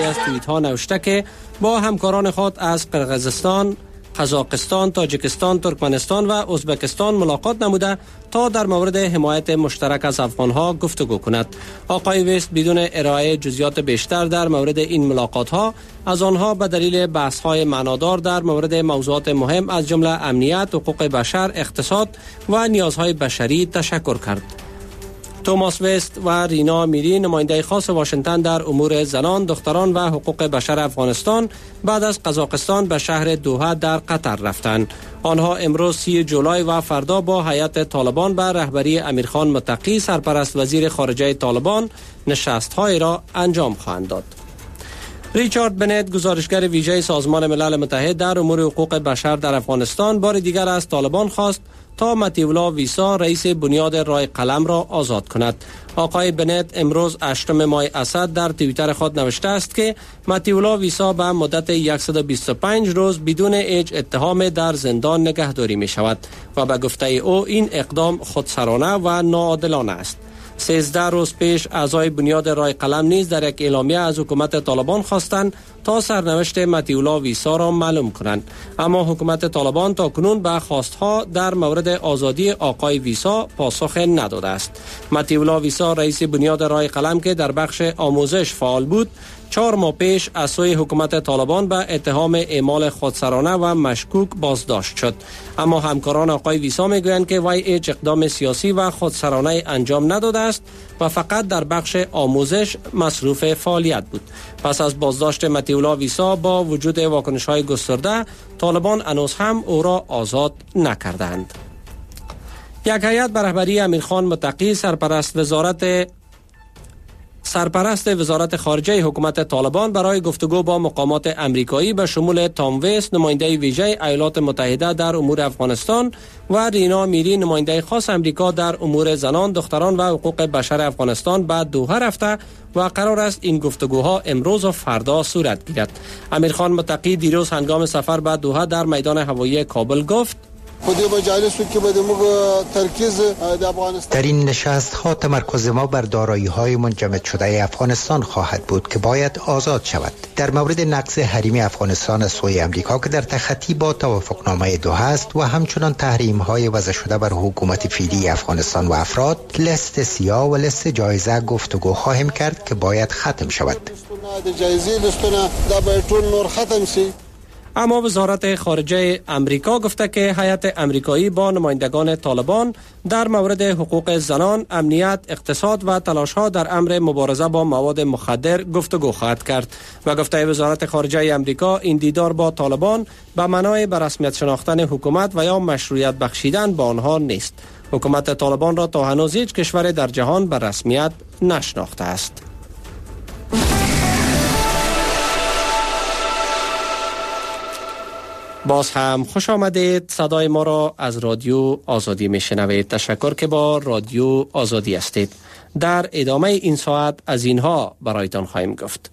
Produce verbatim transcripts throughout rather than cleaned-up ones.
از توییت ها نوشته که با همکاران خود از قرقیزستان، قزاقستان، تاجیکستان، ترکمنستان و ازبکستان ملاقات نموده تا در مورد حمایت مشترک از افغانها گفتگو کند. آقای وست بدون ارائه جزئیات بیشتر در مورد این ملاقات ها از آنها به دلیل بحث های معنادار در مورد موضوعات مهم از جمله امنیت، حقوق بشر، اقتصاد و نیازهای بشری تشکر کرد. توماس وست و رینا میری، نماینده خاص واشنگتن در امور زنان، دختران و حقوق بشر افغانستان، بعد از قزاقستان به شهر دوحه در قطر رفتند. آنها امروز سی جولای و فردا با هیئت طالبان به رهبری امیرخان متقی، سرپرست وزیر خارجه طالبان، نشست‌های را انجام خواهند داد. ریچارد بنت، گزارشگر ویژه سازمان ملل متحد در امور حقوق بشر در افغانستان، بار دیگر از طالبان خواست تا مطیع ویسا، رئیس بنیاد رای قلم، را آزاد کند. آقای بنت امروز هشتم ماه اسد در توییتر خود نوشته است که مطیع ویسا به مدت صد و بیست و پنج روز بدون هیچ اتهام در زندان نگهداری می شود و به گفته او این اقدام خودسرانه و ناعادلانه است. سیزده روز پیش اعضای بنیاد رای قلم نیز در یک اعلامیه از حکومت طالبان خواستند تا سرنوشت مطیع ویسا را معلوم کنند، اما حکومت طالبان تا کنون به خواستها در مورد آزادی آقای ویسا پاسخ نداده است. مطیع ویسا، رئیس بنیاد رای قلم که در بخش آموزش فعال بود، چهار ماه پیش از سوی حکومت طالبان به اتهام اعمال خودسرانه و مشکوک بازداشت شد، اما همکاران آقای ویسا میگویند که وی هیچ اقدام سیاسی و خودسرانه انجام نداده است و فقط در بخش آموزش مصروف فعالیت بود. پس از بازداشت مطیع ویسا با وجود واکنش‌های گسترده، طالبان هنوز هم او را آزاد نکردند. یک هیئت به رهبری امیرخان متقی، سرپرست وزارت سرپرست وزارت خارجه حکومت طالبان، برای گفتگو با مقامات امریکایی به شمول تام ویست، نماینده ویژه ایالات متحده در امور افغانستان، و رینا میری، نماینده خاص امریکا در امور زنان، دختران و حقوق بشر افغانستان، به دوحه رفته و قرار است این گفتگوها امروز و فردا صورت گیرد. امیرخان متقی دیروز هنگام سفر به دوحه در میدان هوایی کابل گفت: در این نشست ها تمرکز ما بر دارایی های منجمد شده افغانستان خواهد بود که باید آزاد شود. در مورد نقض حریم افغانستان از سوی امریکا که در تخطی با توافقنامه دوحه است و همچنان تحریم های وضع شده بر حکومت فعلی افغانستان و افراد، لست سیاه و لست جایزه گفتگو خواهیم کرد که باید ختم شود. اما وزارت خارجه امریکا گفته که هیئت امریکایی با نمایندگان طالبان در مورد حقوق زنان، امنیت، اقتصاد و تلاش‌ها در امر مبارزه با مواد مخدر گفتگو خواهد کرد و گفته وزارت خارجه امریکا این دیدار با طالبان به معنای به رسمیت شناختن حکومت و یا مشروعیت بخشیدن به آنها نیست. حکومت طالبان را تا هنوز هیچ کشور در جهان به رسمیت نشناخته است. باز هم خوش آمدید. صدای ما را از رادیو آزادی میشنوید. تشکر که با رادیو آزادی هستید. در ادامه این ساعت از اینها برایتان خواهیم گفت.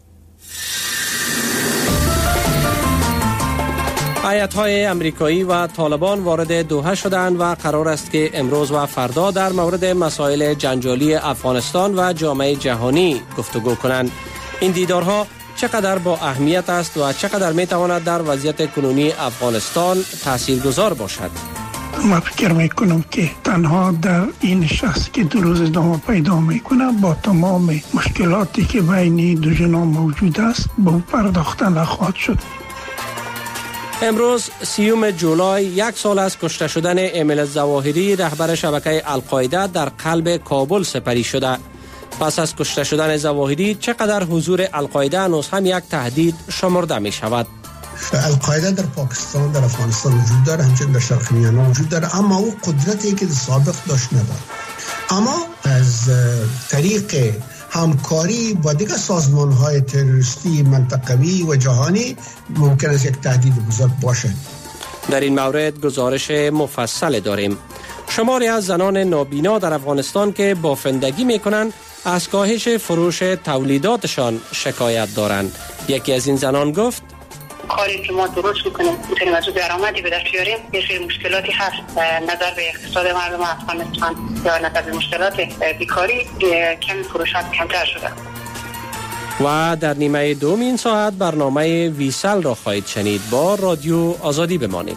هیئت‌های امریکایی و طالبان وارد دوحه شدند و قرار است که امروز و فردا در مورد مسائل جنجالی افغانستان و جامعه جهانی گفتگو کنند. این دیدارها چقدر با اهمیت است و چقدر می تواند در وضعیت کنونی افغانستان تاثیرگذار باشد؟ ما فکر میکنم که تنها در این نشست که دو روز ادامه پیدا میکنه با تمام مشکلاتی که بین دو جناح موجود است به پرداخته نخواهد شد. امروز سیوم جولای یک سال از کشته شدن امیل ظواهری، رهبر شبکه القاعده، در قلب کابل سپری شده. پس از کشته شدن ظواهری چقدر حضور القاعده هنوز هم یک تهدید شمرده می شود؟ القاعده در پاکستان، در افغانستان وجود داره، همچنین در شرق میانه وجود داره، اما او قدرتی که سابق داشت نداره. اما از طریق همکاری با دیگر سازمان‌های تروریستی منطقوی و جهانی ممکن است یک تهدید بزرگ باشد. در این مورد گزارش مفصل داریم. شماری از زنان نابینا در افغانستان که بافندگی می‌کنند از کاهش فروش تولیداتشان شکایت دارند. یکی از این زنان گفت: کاری که ما درست میکنیم میتونیم از درآمدی به دست بیاریم. یه سری مشکلاتی هست نظر به اقتصاد مردم افغانستان یا نظر به مشکلات بیکاری، کمی فروشات کمتر شده. و در نیمه دوم این ساعت برنامه ویسل را خواهید شنید. با رادیو آزادی بمانید.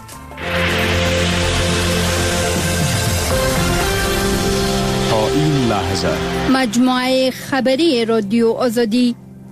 تا این لحظه مجموعه خبری رادیو آزادی.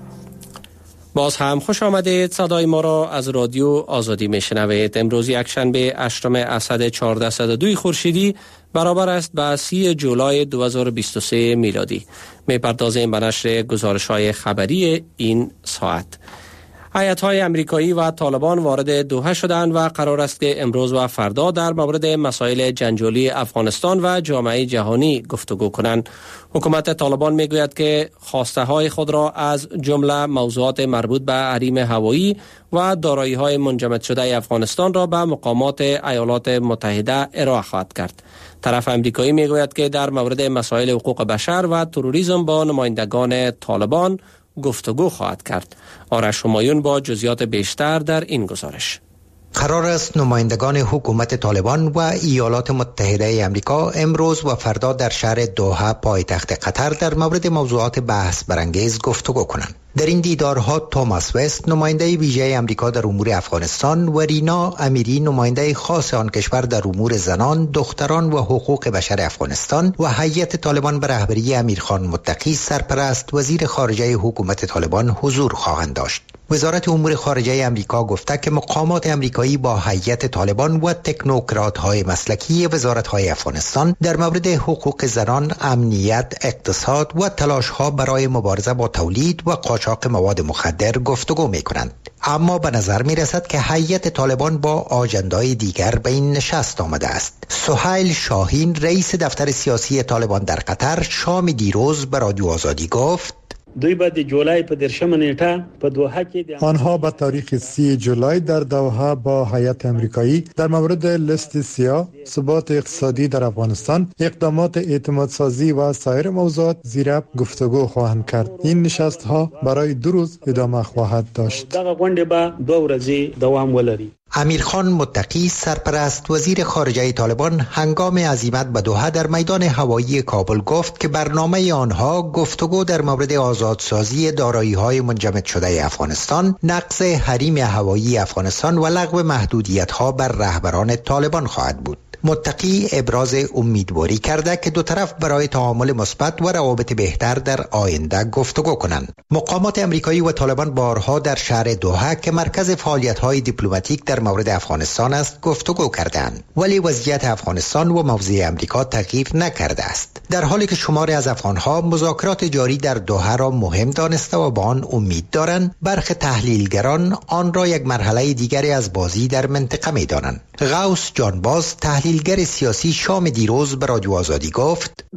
باز هم خوش آمدید. صدای ما را از رادیو آزادی میشنوید. امروز یکشنبه هشتم اسد چهارصد و دو خورشیدی برابر است با سی جولای دو هزار و بیست و سه میلادی. میپردازیم به نشر گزارش‌های خبری این ساعت. هیئت‌های امریکایی و طالبان وارد دوحه شدند و قرار است که امروز و فردا در مورد مسائل جنجالی افغانستان و جامعه جهانی گفتگو کنند. حکومت طالبان میگوید که خواسته‌های خود را از جمله موضوعات مربوط به حریم هوایی و دارایی‌های منجمد شده افغانستان را به مقامات ایالات متحده ارائه خواهد کرد. طرف امریکایی میگوید که در مورد مسائل حقوق بشر و تروریسم با نمایندگان طالبان گفتگو خواهد کرد. آرش همایون با جزئیات بیشتر در این گزارش. قرار است نمایندگان حکومت طالبان و ایالات متحده آمریکا امروز و فردا در شهر دوحه پایتخت قطر در مورد موضوعات بحث برانگیز گفتگو کنند. در این دیدارها توماس وست نماینده ویژه آمریکا در امور افغانستان و رینا امیری نماینده خاص آن کشور در امور زنان، دختران و حقوق بشر افغانستان و هیئت طالبان به رهبری امیرخان متقی سرپرست وزیر خارجه حکومت طالبان حضور خواهند داشت. وزارت امور خارجه آمریکا گفته که مقامات آمریکایی با هیئت طالبان و تکنوکرات‌های مسلکی وزارت‌های افغانستان در مورد حقوق زنان، امنیت، اقتصاد و تلاش‌ها برای مبارزه با تولید و قاچاق مواد مخدر گفتگو می‌کنند. اما به نظر می‌رسد که هیئت طالبان با آژندای دیگر به این نشست آمده است. سهیل شاهین رئیس دفتر سیاسی طالبان در قطر شام دیروز به رادیو آزادی گفت دوی بعد جولای په درشم نیټه په دوحه کې آنها به تاریخ سی جولای در دوحه با هیئت امریکایی در مورد لیست سیاه، ثبات اقتصادی در افغانستان، اقدامات اعتماد سازی و سایر موضوعات زیر گفتگو خواهند کرد. این نشست ها برای دو روز ادامه خواهد داشت. دغه غونډه به دوه ورځې دوام ولري. امیرخان متقی سرپرست وزیر خارجه طالبان هنگام عزیمت به دوحه در میدان هوایی کابل گفت که برنامه آنها گفتگو در مورد آزادسازی دارایی‌های منجمد شده افغانستان، نقض حریم هوایی افغانستان و لغو محدودیت‌ها بر رهبران طالبان خواهد بود. متقی ابراز امیدواری کرده که دو طرف برای تعامل مثبت و روابط بهتر در آینده گفتگو کنند. مقامات امریکایی و طالبان بارها در شهر دوحه که مرکز فعالیت‌های دیپلماتیک در مورد افغانستان است گفتگو کردند، ولی وضعیت افغانستان و موضع امریکا تغییر نکرده است. در حالی که شماری از افغان‌ها مذاکرات جاری در دوحه را مهم دانسته و به آن امید دارند، برخی تحلیلگران آن را یک مرحله دیگری از بازی در منطقه می‌دانند. غوث جانباز تحلیلگر سیاسی شام دیروز به رادیو آزادی گفت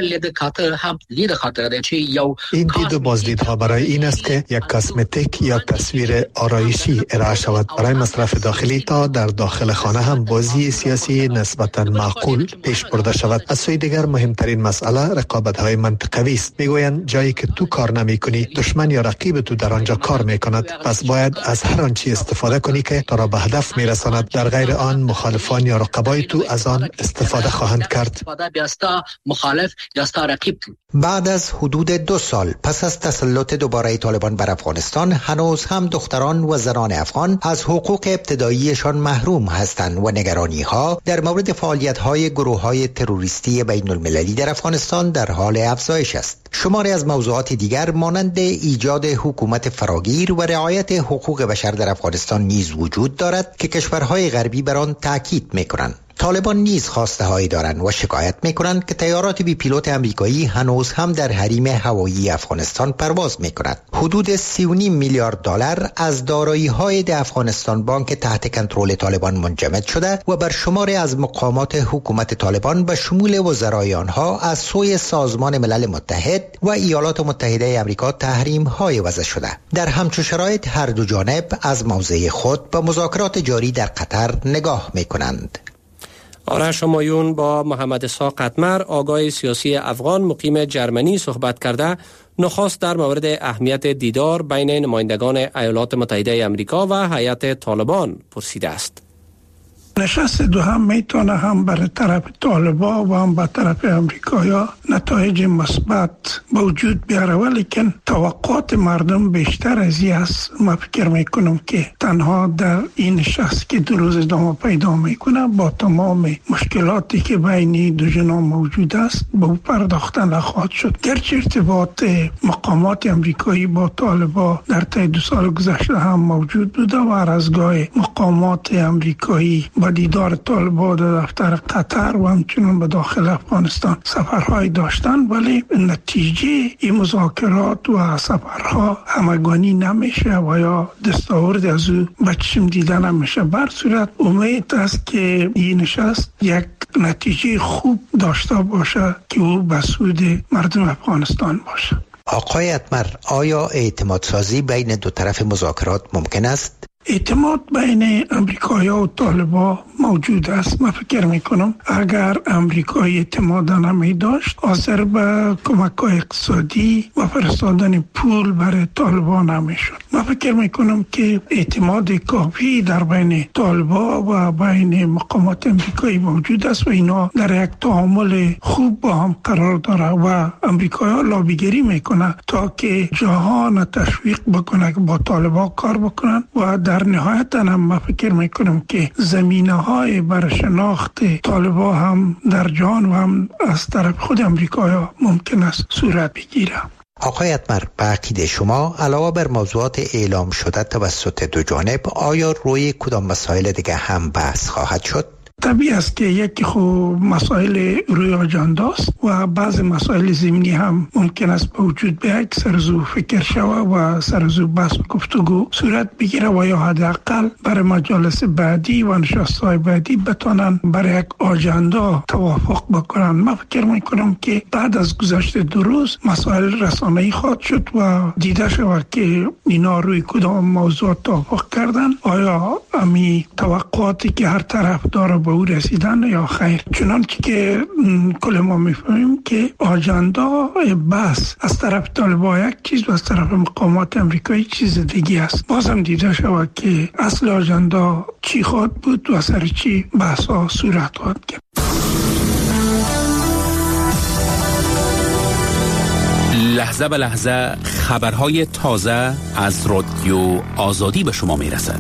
این دید و بازدیدها برای این است که یک کاسمتیک یا تصویر آرایشی ارائه شود برای مصرف داخلی تا در داخل خانه هم بازی سیاسی نسبتاً معقول پیش برده شود. از سوی دیگر مهمترین مسئله رقابت‌های منطقوی است. میگویند جایی که تو کار نمی‌کنی دشمن یا رقیب تو در آنجا کار می‌کند، پس باید از هر آنچه استفاده کنی که تو را به هدف می‌رساند. در غیر آن مخالفان یا رقبای تو از آن استفاده خواهند کرد. بعد از حدود دو سال پس از تسلط دوباره طالبان بر افغانستان، هنوز هم دختران و زنان افغان از حقوق ابتداییشان محروم هستند و نگرانی‌ها در مورد فعالیت‌های گروه‌های تروریستی بین المللی در افغانستان در حال افزایش است. شماری از موضوعات دیگر مانند ایجاد حکومت فراگیر و رعایت حقوق بشر در افغانستان نیز وجود دارد که کشورهای غربی بر آن تاکید می‌کنند. طالبان نیز خواسته هایی دارند و شکایت میکنند که تیارات بی پیلوت امریکایی هنوز هم در حریم هوایی افغانستان پرواز میکنند. حدود سی و نیم میلیارد دلار از دارایی های ده افغانستان بانک تحت کنترل طالبان منجمد شده و بر شماری از مقامات حکومت طالبان به شمول وزرای آنها از سوی سازمان ملل متحد و ایالات متحده آمریکا تحریم های وضع شده. در همچون شرایط هر دو جانب از موضع خود به مذاکرات جاری در قطر نگاه میکنند. آرش همایون با محمد اسحاق قطمر آگاه سیاسی افغان مقیم جرمنی صحبت کرده نخست در مورد اهمیت دیدار بین نمایندگان ایالات متحده آمریکا و هیئت طالبان پرسیده است. نشست دو هم میتونه هم برای طرف طالبا و هم به طرف امریکایا نتایج مثبت به وجود بیاره، ولیکن توقعات مردم بیشتر از این است. من فکر میکنم که تنها در این نشست که دو روز ادامه پیدا میکنه با تمام مشکلاتی که بین دو جناح موجود است به او پرداختن نخواهد شد. گرچه ارتباط مقامات امریکایی با طالبا در طی دو سال گذشته هم موجود بوده و هر از گاهی مقامات امریکایی با دیدار طالبان در دفتر قطر و همچنین به داخل افغانستان سفرهای داشتن، ولی نتیجه این مذاکرات و سفرها همگانی نمیشه و یا دستاورد از او به چشم دیدن نمیشه. بر صورت امید است که این نشست یک نتیجه خوب داشته باشه که او به سود مردم افغانستان باشه. آقای اتمر، آیا اعتماد سازی بین دو طرف مذاکرات ممکن است؟ اعتماد بین امریکایا و طالبا موجود است. من فکر میکنم اگر امریکای اعتماد نمی داشت حاضر به کمک‌های اقتصادی و فرستادن پول برای طالبا نمیشد. من فکر میکنم که اعتماد کافی در بین طالبا و بین مقامات امریکایی موجود است و اینا در یک تعامل خوب با هم قرار داره و امریکایا لابیگری میکنه تا که جهان تشویق بکنه که با طالبا کار بکنن و در نهایت هم من فکر میکنم که زمینه های بر شناخت طالبا هم در جهان و هم از طرف خود امریکا ممکن است صورت بگیره. آقای اتمر، به عقیده شما علاوه بر موضوعات اعلام شده توسط دو جانب آیا روی کدام مسائل دیگه هم بحث خواهد شد؟ طبیعی است که یکی خوب مسائل روی آجنده است و بعض مسائل زمینی هم ممکن است به وجود بیاید، سرزو فکر شوه و سرزو بحث و گفتگو صورت بگیره و یا حداقل برای مجالس بعدی و نشست‌های بعدی بتونن برای یک آجنده توافق بکنن. من فکر میکنم که بعد از گذشت دو روز مسائل رسانه‌ای خواهد شد و دیده شود که اینا روی کدام موضوع توافق کردن، آیا امی توقعاتی که هر طرف داره به او رسیدن یا خیر. چنانچه که کل ما میفهمیم که آجنده بس از طرف طالبا یک چیز و از طرف مقامات امریکایی چیز دیگه است. بازم دیده شود که اصل آجنده چی خواهد بود و سر چی بحث ها صورت خواهد گرفت. لحظه به لحظه خبرهای تازه از رادیو آزادی به شما میرسد.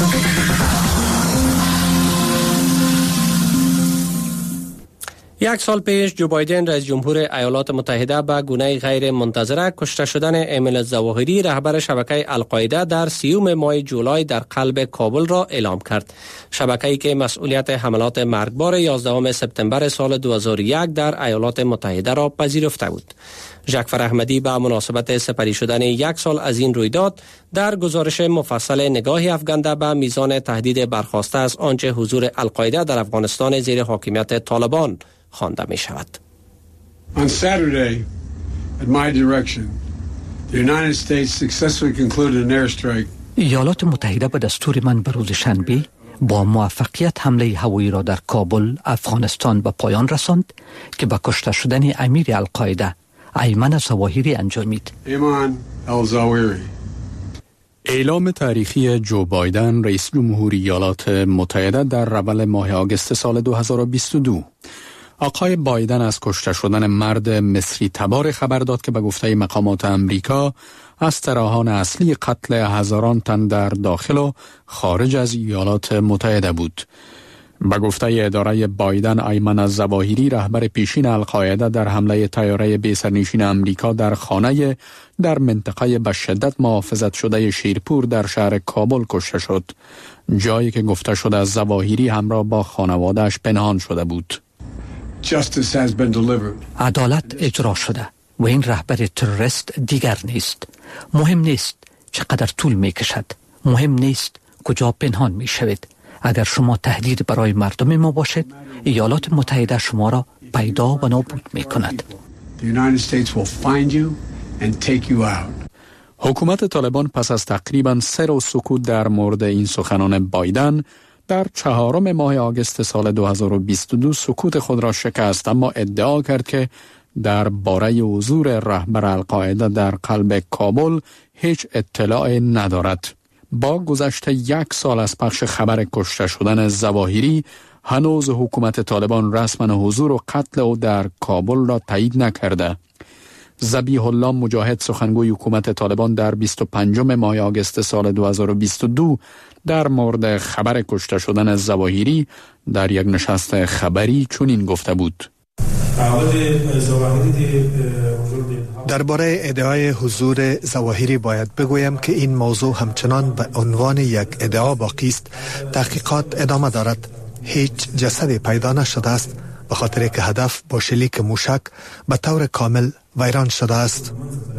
یک سال پیش جو بایدن رئیس جمهور ایالات متحده به گونه غیر منتظره کشته شدن ایمن الظواهری رهبر شبکه القاعده در سیوم ماه جولای در قلب کابل را اعلام کرد. شبکه‌ای که مسئولیت حملات مرگبار یازدهم سپتامبر سال دو هزار و یک در ایالات متحده را پذیرفته بود. ژاکفر احمدی به مناسبت سپری شدن یک سال از این رویداد در گزارش مفصل نگاهی افکنده به میزان تهدید برخاسته از آنچه حضور القاعده در افغانستان زیر حاکمیت طالبان خوانده می شود. On Saturday, at my direction, the United States successfully concluded an airstrike. ایالات متحده به دستور من به روز شنبه با موفقیت حمله هوایی را در کابل، افغانستان به پایان رساند که به کشته شدن امیر القاعده ایمن الظواهری انجامید. ایمان الظواهری. اعلام تاریخی جو بایدن رئیس جمهور ایالات متحده در اول ماه آگوست سال دو هزار و بیست و دو. آقای بایدن از کشته شدن مرد مصری تبار خبر داد که به گفته مقامات امریکا از طراحان اصلی قتل هزاران تن در داخل و خارج از ایالات متحده بود. به گفته اداره بایدن، ایمن الظواهری رهبر پیشین القاعده در حمله طیاره بی سرنشین امریکا در خانه در منطقه به شدت محافظت شده شیرپور در شهر کابل کشته شد، جایی که گفته شده از الظواهری همراه با خانواده‌اش پنهان شده بود. Justice has been delivered. عدالت اجرا شده و این رهبر تروریست دیگر نیست. مهم نیست چقدر طول می کشد، مهم نیست کجا پنهان می شود. اگر شما تهدید برای مردم ما باشد، ایالات متحده شما را پیدا و نابود می کند. The United States will find you and take you out. حکومت طالبان پس از تقریباً سه روز سکوت در مورد این سخنان بایدن در چهارم ماه آگوست سال دو هزار و بیست و دو سکوت خود را شکست، اما ادعا کرد که در باره حضور رهبر القاعده در قلب کابل هیچ اطلاع ندارد. با گذشت یک سال از پخش خبر کشته شدن ظواهری، هنوز حکومت طالبان رسما حضور و قتل او در کابل را تایید نکرده. ذبیح الله مجاهد، سخنگوی حکومت طالبان، در بیست و پنجم ماه آگوست سال دو هزار و بیست و دو در مورد خبر کشته شدن ظواهری در یک نشست خبری چنین گفته بود: درباره ادعای حضور ظواهری باید بگویم که این موضوع همچنان به عنوان یک ادعا باقی است. تحقیقات ادامه دارد. هیچ جسدی پیدا نشده است، به خاطر که هدف با شلیک موشک به طور کامل ویران شده است.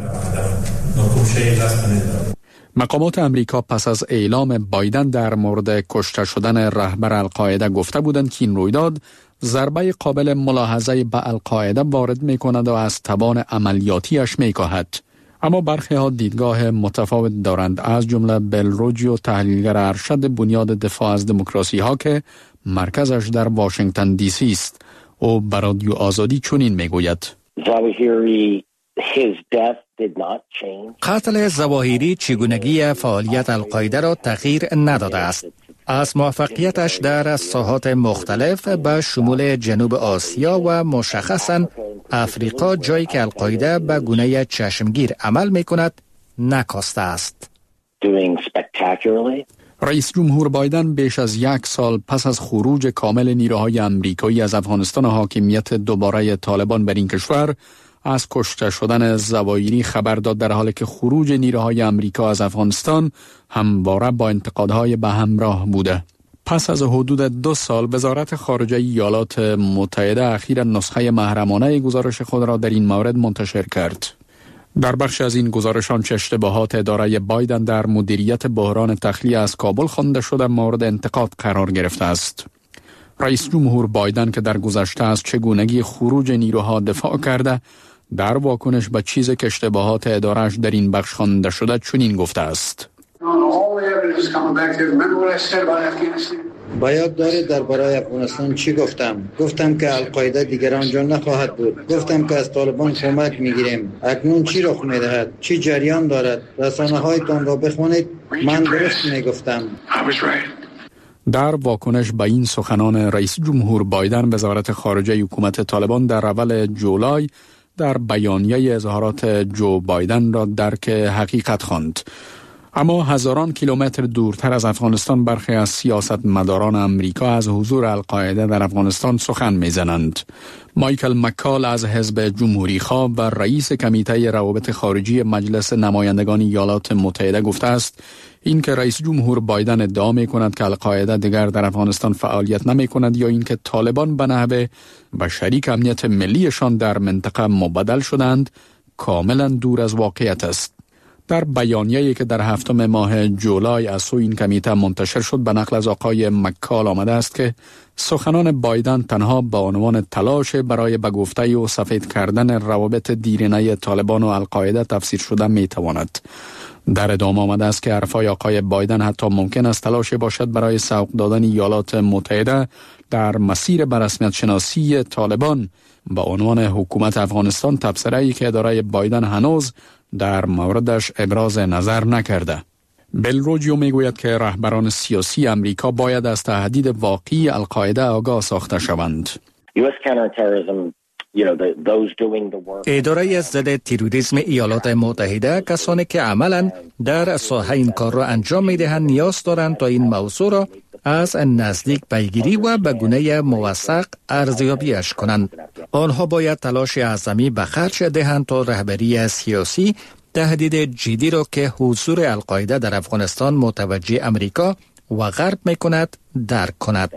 مقامات امریکا پس از اعلام بایدن در مورد کشته شدن رهبر القاعده گفته بودند که این رویداد ضربه قابل ملاحظه به القاعده وارد می کند و از توان عملیاتیش می کاهد. اما برخی ها دیدگاه متفاوت دارند، از جمله بلروجیو، تحلیلگر ارشد بنیاد دفاع از دموکراسی ها که مرکزش در واشنگتن دی سی است. او بر رادیو آزادی چنین می گوید: قتل ظواهری چگونگی فعالیت القاعده را تغییر نداده است. از موفقیتش در ساحات مختلف به شمول جنوب آسیا و مشخصاً افریقا، جایی که القاعده به گونه چشمگیر عمل می کند، نکاسته است. رئیس جمهور بایدن بیش از یک سال پس از خروج کامل نیروهای امریکایی از افغانستان حاکمیت دوباره طالبان بر این کشور از کشته شدن ظواهری خبر داد، در حالی که خروج نیروهای امریکا از افغانستان همواره با انتقادهای به همراه بوده. پس از حدود دو سال وزارت خارجه ایالات متحده اخیراً نسخه محرمانه گزارش خود را در این مورد منتشر کرد. در بخش از این گزارش آنچه اشتباهات اداره بایدن در مدیریت بحران تخلیه از کابل خوانده شده مورد انتقاد قرار گرفته است. رئیس جمهور بایدن که در گذشته از چگونگی خروج نیروها دفاع کرده، در واکنش به چیزی که اشتباهات اداره‌اش در این بخش خوانده شده چنین گفته است: باید دارید درباره افغانستان چی گفتم؟ گفتم که القاعده دیگر آنجا نخواهد بود. گفتم که از طالبان کمک میگیریم. اکنون چی رخ میدهد؟ چی جریان دارد؟ رسانه هایتان را بخوانید. من درست میگفتم. در واکنش به این سخنان رئیس جمهور بایدن، وزارت خارجه حکومت طالبان در اول جولای در بیانیه اظهارات جو بایدن را درک حقیقت خواند. اما هزاران کیلومتر دورتر از افغانستان برخی از سیاستمداران امریکا از حضور القاعده در افغانستان سخن میزنند. مایکل مکال از حزب جمهوری خواه و رئیس کمیته روابط خارجی مجلس نمایندگان ایالات متحده گفته است اینکه رئیس جمهور بایدن ادعا می کند که القاعده دیگر در افغانستان فعالیت نمی کند یا اینکه طالبان به نحوه و شریک امنیت ملیشان در منطقه مبدل شدند کاملا دور از واقعیت است. در بیانیه‌ای که در هفتم ماه جولای از سوی این کمیته منتشر شد به نقل از آقای مکال آمده است که سخنان بایدن تنها به عنوان تلاش برای به گفته و سفید کردن روابط دیرینه طالبان و القاعده تفسیر شده می تواند. در ادامه آمده است که حرفای آقای بایدن حتی ممکن است تلاش باشد برای سوق دادن ایالات متحده در مسیر به رسمیت شناسی طالبان به عنوان حکومت افغانستان، تبصره‌ای که اداره بایدن هنوز در موردش ابراز نظر نکرده. بلروجیو میگوید که رهبران سیاسی امریکا باید از تهدید واقعی القاعده آگاه ساخته شوند. اداره ضد تروریسم ایالات متحده کسانی که عملاً در ساحه این کار را انجام میدهند نیاز دارند تا این موضوع را از نزدیک پیگیری و به گونه موثق ارزیابیش کنند. آنها باید تلاش اعظمی به خرج دهند تا رهبری سیاسی تهدید جدی را که حضور القاعده در افغانستان متوجه امریکا و غرب میکند درک کند.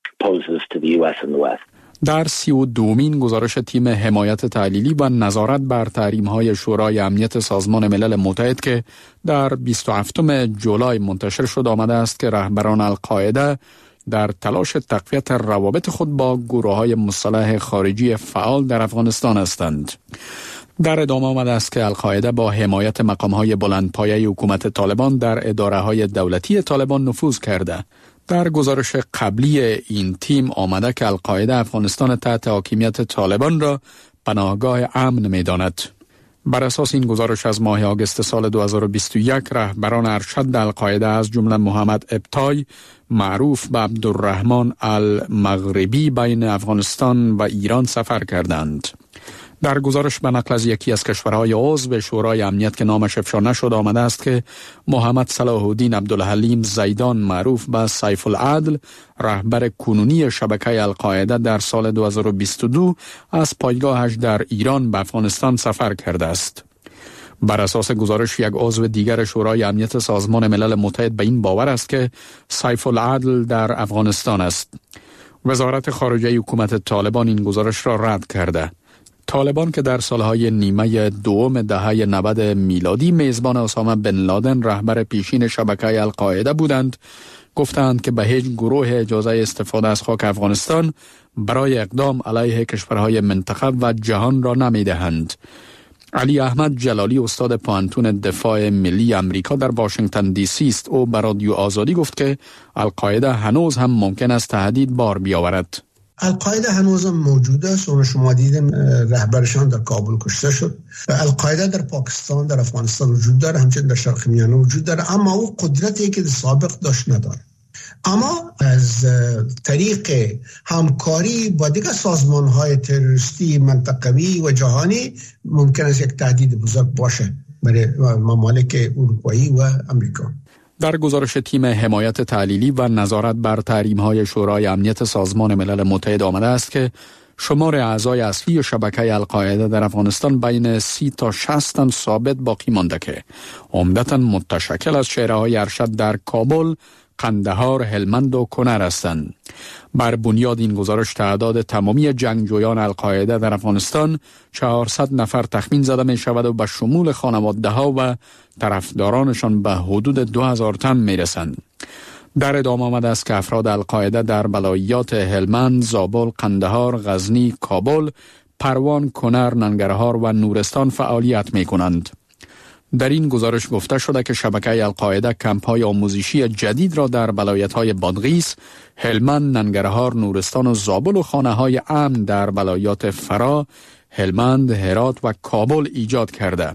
در سی و دومین گزارش تیم حمایت تحلیلی و نظارت بر تحریم‌های شورای امنیت سازمان ملل متحد که در بیست و هفتم جولای منتشر شد آمده است که رهبران القاعده در تلاش تقویت روابط خود با گروه‌های مسلح خارجی فعال در افغانستان هستند. در ادامه آمده است که القاعده با حمایت مقام‌های بلندپایه حکومت طالبان در اداره‌های دولتی طالبان نفوذ کرده. در گزارش قبلی این تیم آمده که القاعده افغانستان تحت حاکمیت طالبان را پناهگاه امن می داند. بر اساس این گزارش از ماه آگوست سال دو هزار و بیست و یک رهبران ارشد القاعده از جمله محمد ابتای معروف به عبدالرحمن المغربی بین افغانستان و ایران سفر کردند. در گزارش به نقل از یکی از کشورهای عضو شورای امنیت که نامش افشا نشد آمده است که محمد صلاح الدین عبدالحلیم زیدان معروف به سیف العدل رهبر کنونی شبکه القاعده در سال دو هزار و بیست و دو از پایگاهش در ایران به افغانستان سفر کرده است. بر اساس گزارش یک عضو دیگر شورای امنیت سازمان ملل متحد به این باور است که سیف العدل در افغانستان است. وزارت خارجه حکومت طالبان این گزارش را رد کرده. طالبان که در سالهای نیمه دوم دهه نود میلادی میزبان اسامه بن لادن رهبر پیشین شبکه القاعده بودند، گفتند که به هیچ گروه اجازه استفاده از خاک افغانستان برای اقدام علیه کشورهای منطقه و جهان را نمیدهند. علی احمد جلالی استاد پوهنتون دفاع ملی امریکا در واشنگتن دی سی است. او به رادیو آزادی گفت که القاعده هنوز هم ممکن است تهدید بار بیاورد. القاعده هنوز موجود است و شما دیدین رهبرشان در کابل کشته شد. القاعده در پاکستان در افغانستان وجود داره، همچنین در شرق میانه وجود داره، اما او قدرتی که سابق داشت نداره. اما از طریق همکاری با دیگر سازمان‌های تروریستی منطقوی و جهانی ممکن است یک تهدید بزرگ باشه برای ممالک اروپایی و امریکا. در گزارش تیم حمایت تحلیلی و نظارت بر تحریم‌های شورای امنیت سازمان ملل متحد آمده است که شمار اعضای اصلی شبکه القاعده در افغانستان بین سی تا شصت تن ثابت باقی مانده که عمدتاً متشکل از چهره‌های ارشد در کابل، قندهار، هلمند و کنر هستند. بر بنیاد این گزارش تعداد تمامی جنگجویان القاعده در افغانستان چهارصد نفر تخمین زده می شود و به شمول خانواده ها و طرفدارانشان به حدود دو هزار تن می رسند. در ادامه آمده است که افراد القاعده در ولایات هلمند، زابل، قندهار، غزنی، کابل، پروان، کنر، ننگرهار و نورستان فعالیت می کنند. در این گزارش گفته شده که شبکه القاعده کمپ‌های آموزشی جدید را در ولایت‌های بادغیس، هلمند، ننگرهار، نورستان و زابل و خانه‌های امن در ولایات فرا، هلمند، هرات و کابل ایجاد کرده.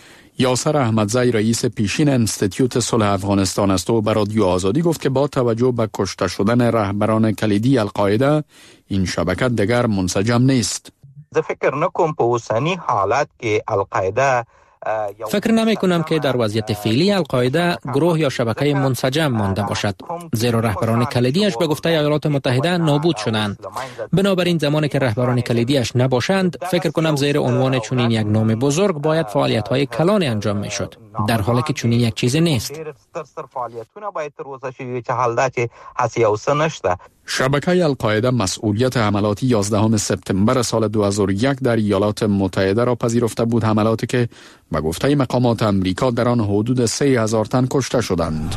یاسر احمدزی رئیس پیشین انستیتیوت صلح افغانستان است و به رادیو آزادی گفت که با توجه به کشته شدن رهبران کلیدی القاعده این شبکه دیگر منسجم نیست. زه فکر نکوم په اوسنی حالت کې القاعده فکر نمی کنم که در وضعیت فعلی القاعده گروه یا شبکه منسجم مانده باشد، زیرا رهبران کلیدیش به گفته ایالات متحده نابود شدند. بنابراین زمانی که رهبران کلیدیش نباشند، فکر کنم زیر عنوان چنین یک نام بزرگ باید فعالیت‌های کلان انجام می‌شد، در حالی که چنین یک چیز نیست. شبکه القاعده مسئولیت حملات یازدهم سپتامبر سال دو هزار و یک در ایالات متحده را پذیرفته بود، حملاتی که به گفته مقامات امریکا در آن حدود سه هزار تن کشته شدند.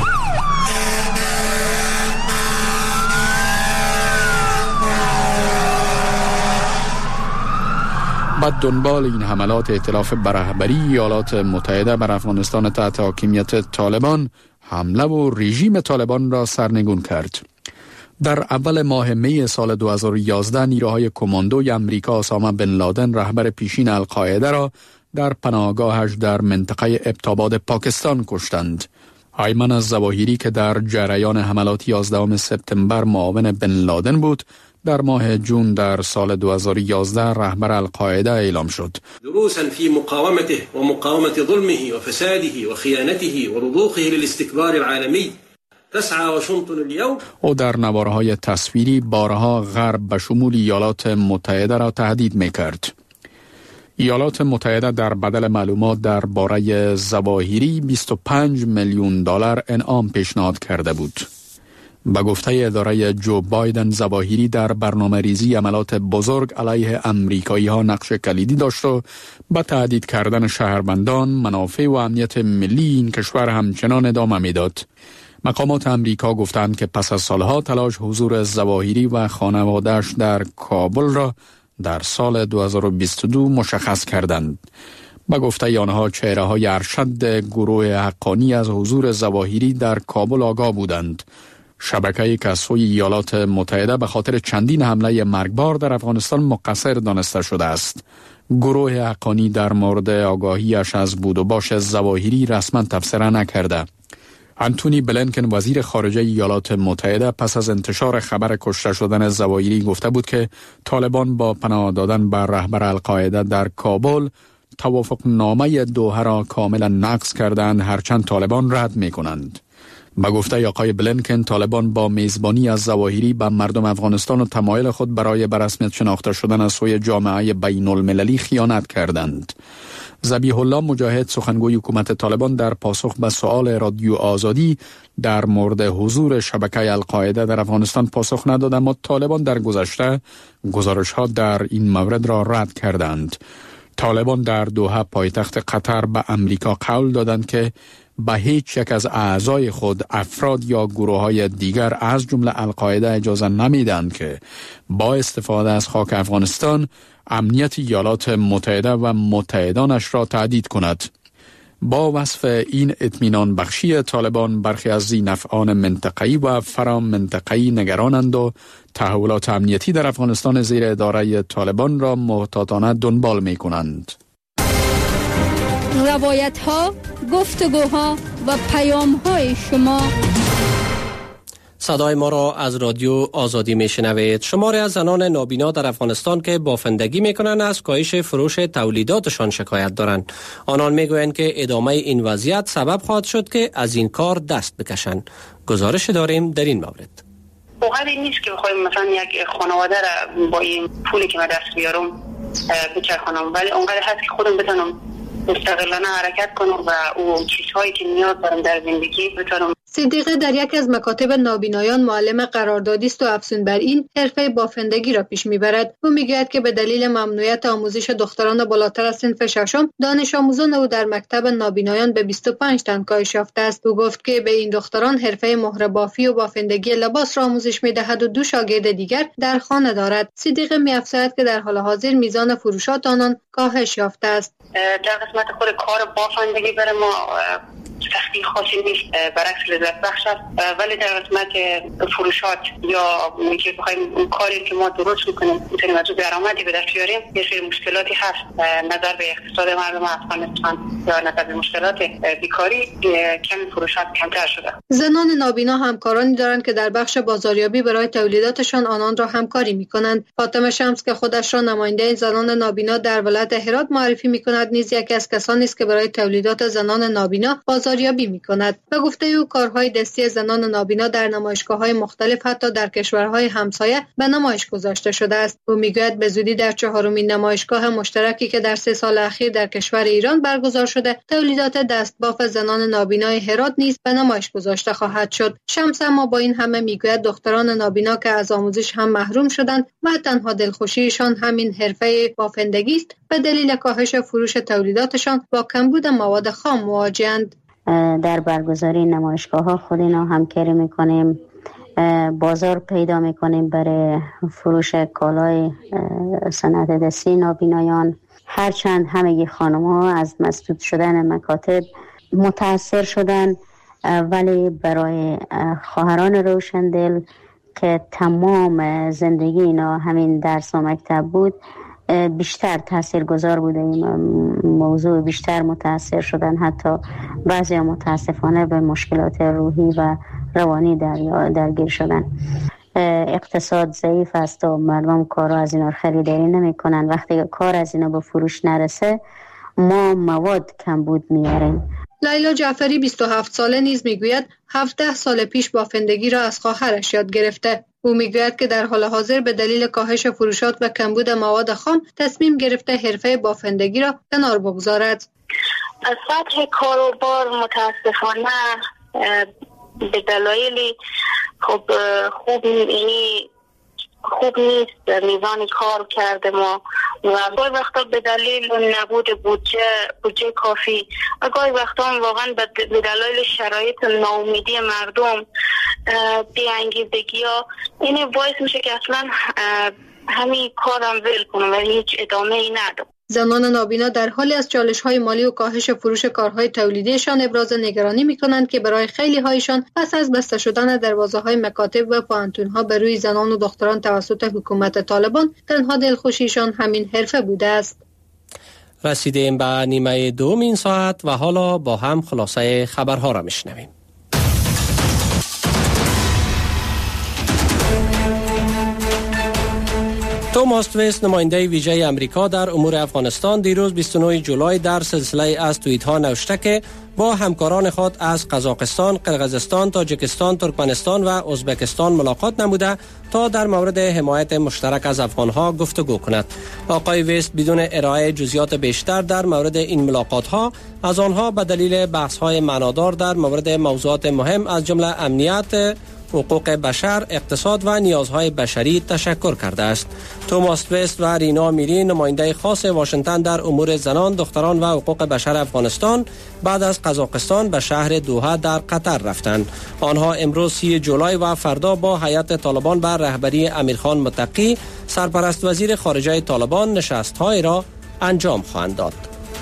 بعد دنبال این حملات ائتلاف به رهبری ایالات متحده بر افغانستان تحت حاکمیت طالبان حمله و رژیم طالبان را سرنگون کرد. در اول ماه می سال دو هزار و یازده نیروهای کماندوی امریکا اسامه بن لادن رهبر پیشین القاعده را در پناهگاهش در منطقه ابتاباد پاکستان کشتند. ایمن الظواهری که در جریان حملات یازدهم سپتامبر معاون بن لادن بود، در ماه جون در سال دو هزار و یازده رهبر القاعده اعلام شد. دروسا في مقاومته ومقاومة ظلمه وفساده وخيانته ورضوخه للاستكبار العالمي تسعى واشنطن اليوم. او در نوارهای تصویری بارها غرب به شمول ایالات متحده را تهدید می‌کرد. ایالات متحده در بدل معلومات درباره ظواهری بیست و پنج میلیون دلار انعام پیشنهاد کرده بود. به گفته اداره جو بایدن، ظواهری در برنامه ریزی عملات بزرگ علیه امریکایی ها نقش کلیدی داشت و به تهدید کردن شهروندان، منافع و امنیت ملی این کشور همچنان ادامه میداد. مقامات امریکا گفتند که پس از سالها تلاش حضور ظواهری و خانواده‌اش در کابل را در سال دو هزار و بیست و دو مشخص کردند. به گفته آنها چهره‌های ارشد گروه حقانی از حضور ظواهری در کابل آگاه بودند. شبکه که از سوی ایالات متحده به خاطر چندین حمله مرگبار در افغانستان مقصر دانسته شده است. گروه حقانی در مورد آگاهیش از بود و باش ظواهری رسما تبصره نکرده. انتونی بلینکن وزیر خارجه ایالات متحده پس از انتشار خبر کشته شدن ظواهری گفته بود که طالبان با پناه دادن بر رهبر القاعده در کابل توافق نامه دوحه را کاملا نقض کردند، هرچند طالبان رد می کنند. با گفته آقای بلینکن، طالبان با میزبانی از ظواهری به مردم افغانستان و تمایل خود برای به رسمیت شناخته شدن از سوی جامعه بین المللی خیانت کردند. ذبیح الله مجاهد، سخنگوی حکومت طالبان، در پاسخ به سؤال رادیو آزادی در مورد حضور شبکه القاعده در افغانستان پاسخ نداد، اما طالبان در گذشته گزارش‌ها در این مورد را رد کردند. طالبان در دوحه پایتخت قطر به امریکا قول دادند که به هیچ یک از اعضای خود، افراد یا گروه‌های دیگر از جمله القاعده اجازه نمیدند که با استفاده از خاک افغانستان امنیت ایالات متحده و متحدانش را تهدید کند. با وصف این اطمینان بخشی طالبان، برخی از ذی‌نفعان منطقه‌ای و فرام منطقه‌ای نگرانند و تحولات امنیتی در افغانستان زیر اداره طالبان را محتاطانه دنبال می کنند. روایت ها، گفتگوها و پیام های شما. صدای ما را از رادیو آزادی می شنوید. شماری از زنان نابینا در افغانستان که بافندگی می کنند از کاهش فروش تولیداتشان شکایت دارند. آنان می گویند که ادامه این وضعیت سبب خواهد شد که از این کار دست بکشند. گزارش داریم در این مورد. واقعا این نیست که بخوایم مثلا یک خانواده را با این پولی که من دست بیارم بچرخونم، ولی اونقدر هست که خودم بتونم مستقلانه حرکت کنم و او چیزهایی که نیاز دارم در زندگی بتونم. صدیقه در یک از مکاتب نابینایان معلم قراردادی است و افزون بر این حرفه بافندگی را پیش میبرد. او میگوید که به دلیل ممنوعیت آموزش دختران بالاتر از صنف ششم، دانش آموزان او در مکتب نابینایان به بیست و پنج تن کاهش یافته است. او گفت که به این دختران حرفه مهره بافی و بافندگی لباس را آموزش میدهد و دو شاگرد دیگر در خانه دارد. صدیقه میافزاید که در حال حاضر میزان فروشات آنان کاهش یافته است. در قسمت خود کار بافندگی برای ما سختی خاصی نیست، برعکس لذت بخش است، ولی در قسمت فروشات یا اینکه بخوایم اون کاری که ما درست میکنیم میتونیم از درآمدی به دست بیاریم، یه سری مشکلاتی هست نظر به اقتصاد مردم افغانستان یا نظر به مشکلات بیکاری، کمی فروشات کمتر شده. زنان نابینا همکارانی دارند که در بخش بازاریابی برای تولیداتشان آنان را همکاری میکنند. فاطمه شمس که خودش را نماینده زنان نابینا در ولایت هرات معرفی میکند، نیز یکی از کسانی است که برای تولیدات زنان نابینا بازاریابی میکند. به گفته او کارهای دستی زنان نابینا در نمایشگاه‌های مختلف حتی در کشورهای همسایه به نمایش گذاشته شده است. او میگوید به زودی در چهارمین نمایشگاه مشترکی که در سه سال اخیر در کشور ایران برگزار شده، تولیدات دستباف زنان نابینای هرات نیز به نمایش گذاشته خواهد شد. شمس اما با این همه میگوید دختران نابینا که از آموزش هم محروم شدند و تنها دلخوشیشان همین حرفه بافندگی است، به دلیل کاهش فروش تولیداتشان با کمبود مواد خام مواجه‌اند. در برگزاری نمایشگاه ها خود اینا همکاری میکنیم، بازار پیدا میکنیم برای فروش کالای صنعت دستی نابینایان. هرچند همگی خانم ها از مسدود شدن مکاتب متاثر شدن، ولی برای خواهران روشندل که تمام زندگی اینا همین درس و مکتب بود، بیشتر تاثیرگذار بوده این موضوع، بیشتر متاثر شدن. حتی بعضی ها متاسفانه به مشکلات روحی و روانی در درگیر شدن. اقتصاد ضعیف است و مردم کارو از اینا خریداری نمی کنن. وقتی که کار از اینا به فروش نرسه، ما مواد کمبود میاریم. لیلا جعفری بیست و هفت ساله نیز میگوید هفده سال پیش بافندگی را از خواهرش یاد گرفته. او میگوید که در حال حاضر به دلیل کاهش فروشات و کمبود مواد خام تصمیم گرفته حرفه بافندگی را کنار بگذارد. از سطح کاروبار متاسفانه به دلایلی خوب خوب یعنی خوب نیست میزان کار کرده ما و گاهی وقتا به دلیل نبود بودجه بودجه کافی و گاهی وقتا واقعا به دلیل شرایط ناامیدی مردم، بی‌انگیزگی ها، این باعث میشه که اصلا همین کارم ول کنم و هیچ ادامه ای ندم. زنان نابینا در حالی از چالش‌های مالی و کاهش فروش کارهای تولیدیشان ابراز نگرانی می‌کنند که برای خیلی هایشان پس از بسته شدن دروازه‌های مکاتب و پوهنتون‌ها به روی زنان و دختران توسط حکومت طالبان، تنها دلخوشیشان همین حرفه بوده است. رسیدیم به نیمه دوم این ساعت و حالا با هم خلاصه خبرها را میشنویم. توماس ویست نماینده ویژه امریکا در امور افغانستان دیروز بیست و نه جولای در سلسله از توییت ها نوشته که با همکاران خود از قزاقستان، قرقیزستان، تاجیکستان، ترکمنستان و ازبکستان ملاقات نموده تا در مورد حمایت مشترک از افغانها گفتگو کند. آقای ویست بدون ارائه جزئیات بیشتر در مورد این ملاقات ها از آنها به دلیل بحث های معنادار در مورد موضوعات مهم از جمله امنیت، حقوق بشر، اقتصاد و نیازهای بشری تشکر کرده است. توماس ویست و رینا میری نماینده خاص واشنگتن در امور زنان، دختران و حقوق بشر افغانستان بعد از قزاقستان به شهر دوحه در قطر رفتند. آنها امروز سی جولای و فردا با هیئت طالبان بر رهبری امیرخان متقی سرپرست وزیر خارجه طالبان نشست‌های را انجام خواهند داد.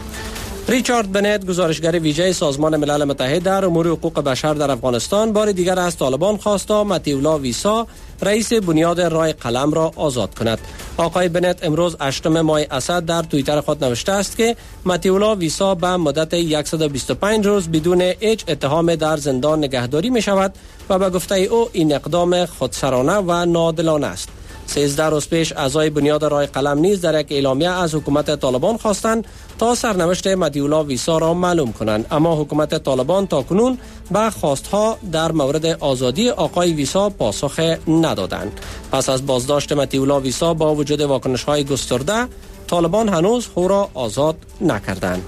ریچارد بنت گزارشگر ویژه سازمان ملل متحد در امور حقوق بشر در افغانستان بار دیگر از طالبان خواسته متیولا ویسا رئیس بنیاد رای قلم را آزاد کند. آقای بنت امروز هشتم ماه اسد در توییتر خود نوشته است که متیولا ویسا به مدت صد و بیست و پنج روز بدون هیچ اتهام در زندان نگهداری می شود و به گفته او این اقدام خودسرانه و ناعادلانه است. سیزده روز پیش اعضای بنیاد رای قلم نیز در یک اعلامیه از حکومت طالبان خواستند تا سرنوشت متیولا ویسا را معلوم کنند، اما حکومت طالبان تاکنون به خواستها در مورد آزادی آقای ویسا پاسخ ندادند. پس از بازداشت متیولا ویسا با وجود واکنش‌های گسترده، طالبان هنوز او را آزاد نکردند.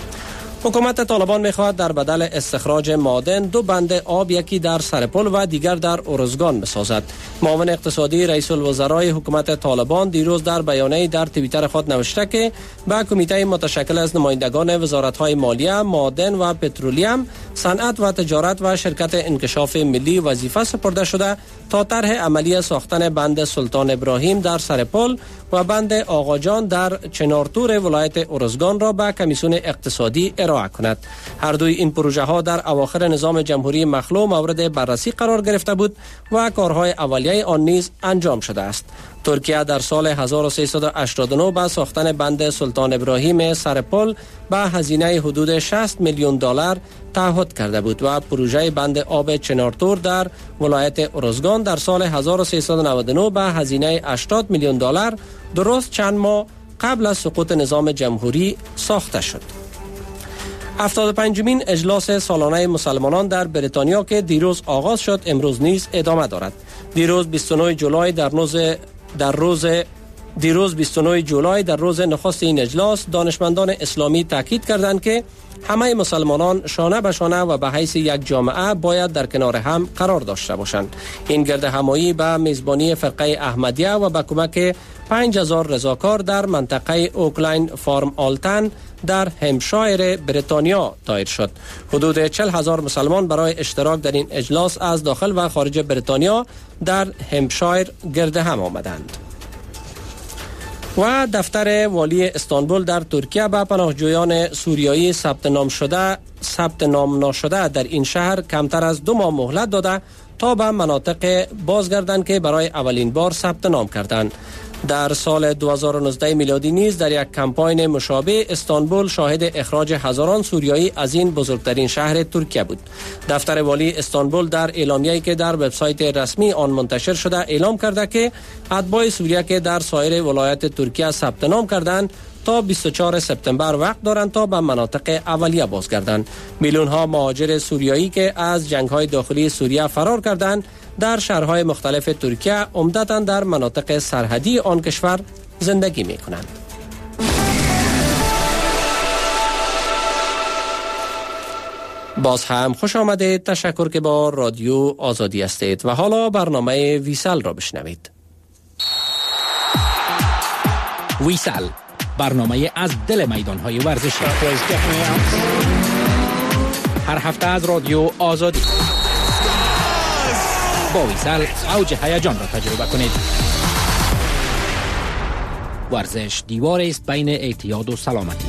حکومت طالبان می‌خواهد در بدل استخراج معادن دو بند آب، یکی در سرپل و دیگر در ارزگان بسازد. معاون اقتصادی رئیس الوزرای حکومت طالبان دیروز در بیانیه‌ای در توییتر خود نوشته که به کمیته متشکل از نمایندگان وزارت‌های مالیه، معادن و پترولیم، صنعت و تجارت و شرکت انکشاف ملی وظیفه سپرده شده تا طرح عملی ساختن بند سلطان ابراهیم در سرپل و بند آقاجان در چنارتور ولایت ارزگان را به کمیسیون اقتصادی ارائه کند. هر دوی این پروژه ها در اواخر نظام جمهوری مخلوع مورد بررسی قرار گرفته بود و کارهای اولیه آن نیز انجام شده است. ترکیه در سال هزار و سیصد و هشتاد و نه به ساختن بند سلطان ابراهیم سرپل به هزینه حدود شصت میلیون دلار تعهد کرده بود و پروژه بند آب چنارتور در ولایت ارزگان در سال هزار و سیصد و نود و نه به هزینه هشتاد میلیون دلار درست چند ماه قبل از سقوط نظام جمهوری ساخته شد. هفتاد و پنجمین اجلاس سالانه مسلمانان در بریتانیا که دیروز آغاز شد امروز نیز ادامه دارد. دیروز بیست و نه جولای در روز در روز دیروز بیست و نه جولای در روز نخست این اجلاس دانشمندان اسلامی تاکید کردند که همه مسلمانان شانه به شانه و به حیث یک جامعه باید در کنار هم قرار داشته باشند. این گرد همایی به میزبانی فرقه احمدیه و به کمک پنج هزار رضاکار در منطقه اوکلاین فارم آلتن در همشایر بریتانیا دایر شد. حدود چهل هزار مسلمان برای اشتراک در این اجلاس از داخل و خارج بریتانیا در همشایر گرد هم آمدند. و دفتر والی استانبول در ترکیه به پناهجویان سوریایی ثبت نام شده ثبت نام ناشده در این شهر کمتر از دو ماه مهلت داده تا به مناطق بازگردند که برای اولین بار ثبت نام کردند. در سال دو هزار و نوزده میلادی نیز در یک کمپاین مشابه استانبول شاهد اخراج هزاران سوریایی از این بزرگترین شهر ترکیه بود. دفتر والی استانبول در اعلامیه‌ای که در وبسایت رسمی آن منتشر شده اعلام کرده که اتباع سوریه که در سایر ولایت ترکیه ثبت نام کردند تا بیست و چهارم سپتامبر وقت دارند تا به مناطق اولیه بازگردند. میلیون ها مهاجر سوریایی که از جنگ‌های داخلی سوریه فرار کردند در شهرهای مختلف ترکیه عمدتاً در مناطق سرحدی آن کشور زندگی می‌کنند. باز هم خوش آمدید. تشکر که با رادیو آزادی هستید و حالا برنامه ویسل را بشنوید. ویسل، برنامه از دل میدان‌های ورزشی. هر هفته از رادیو آزادی با ویسل اوج هیجان را تجربه کنید. ورزش دیوار است بین اعتیاد و سلامتی.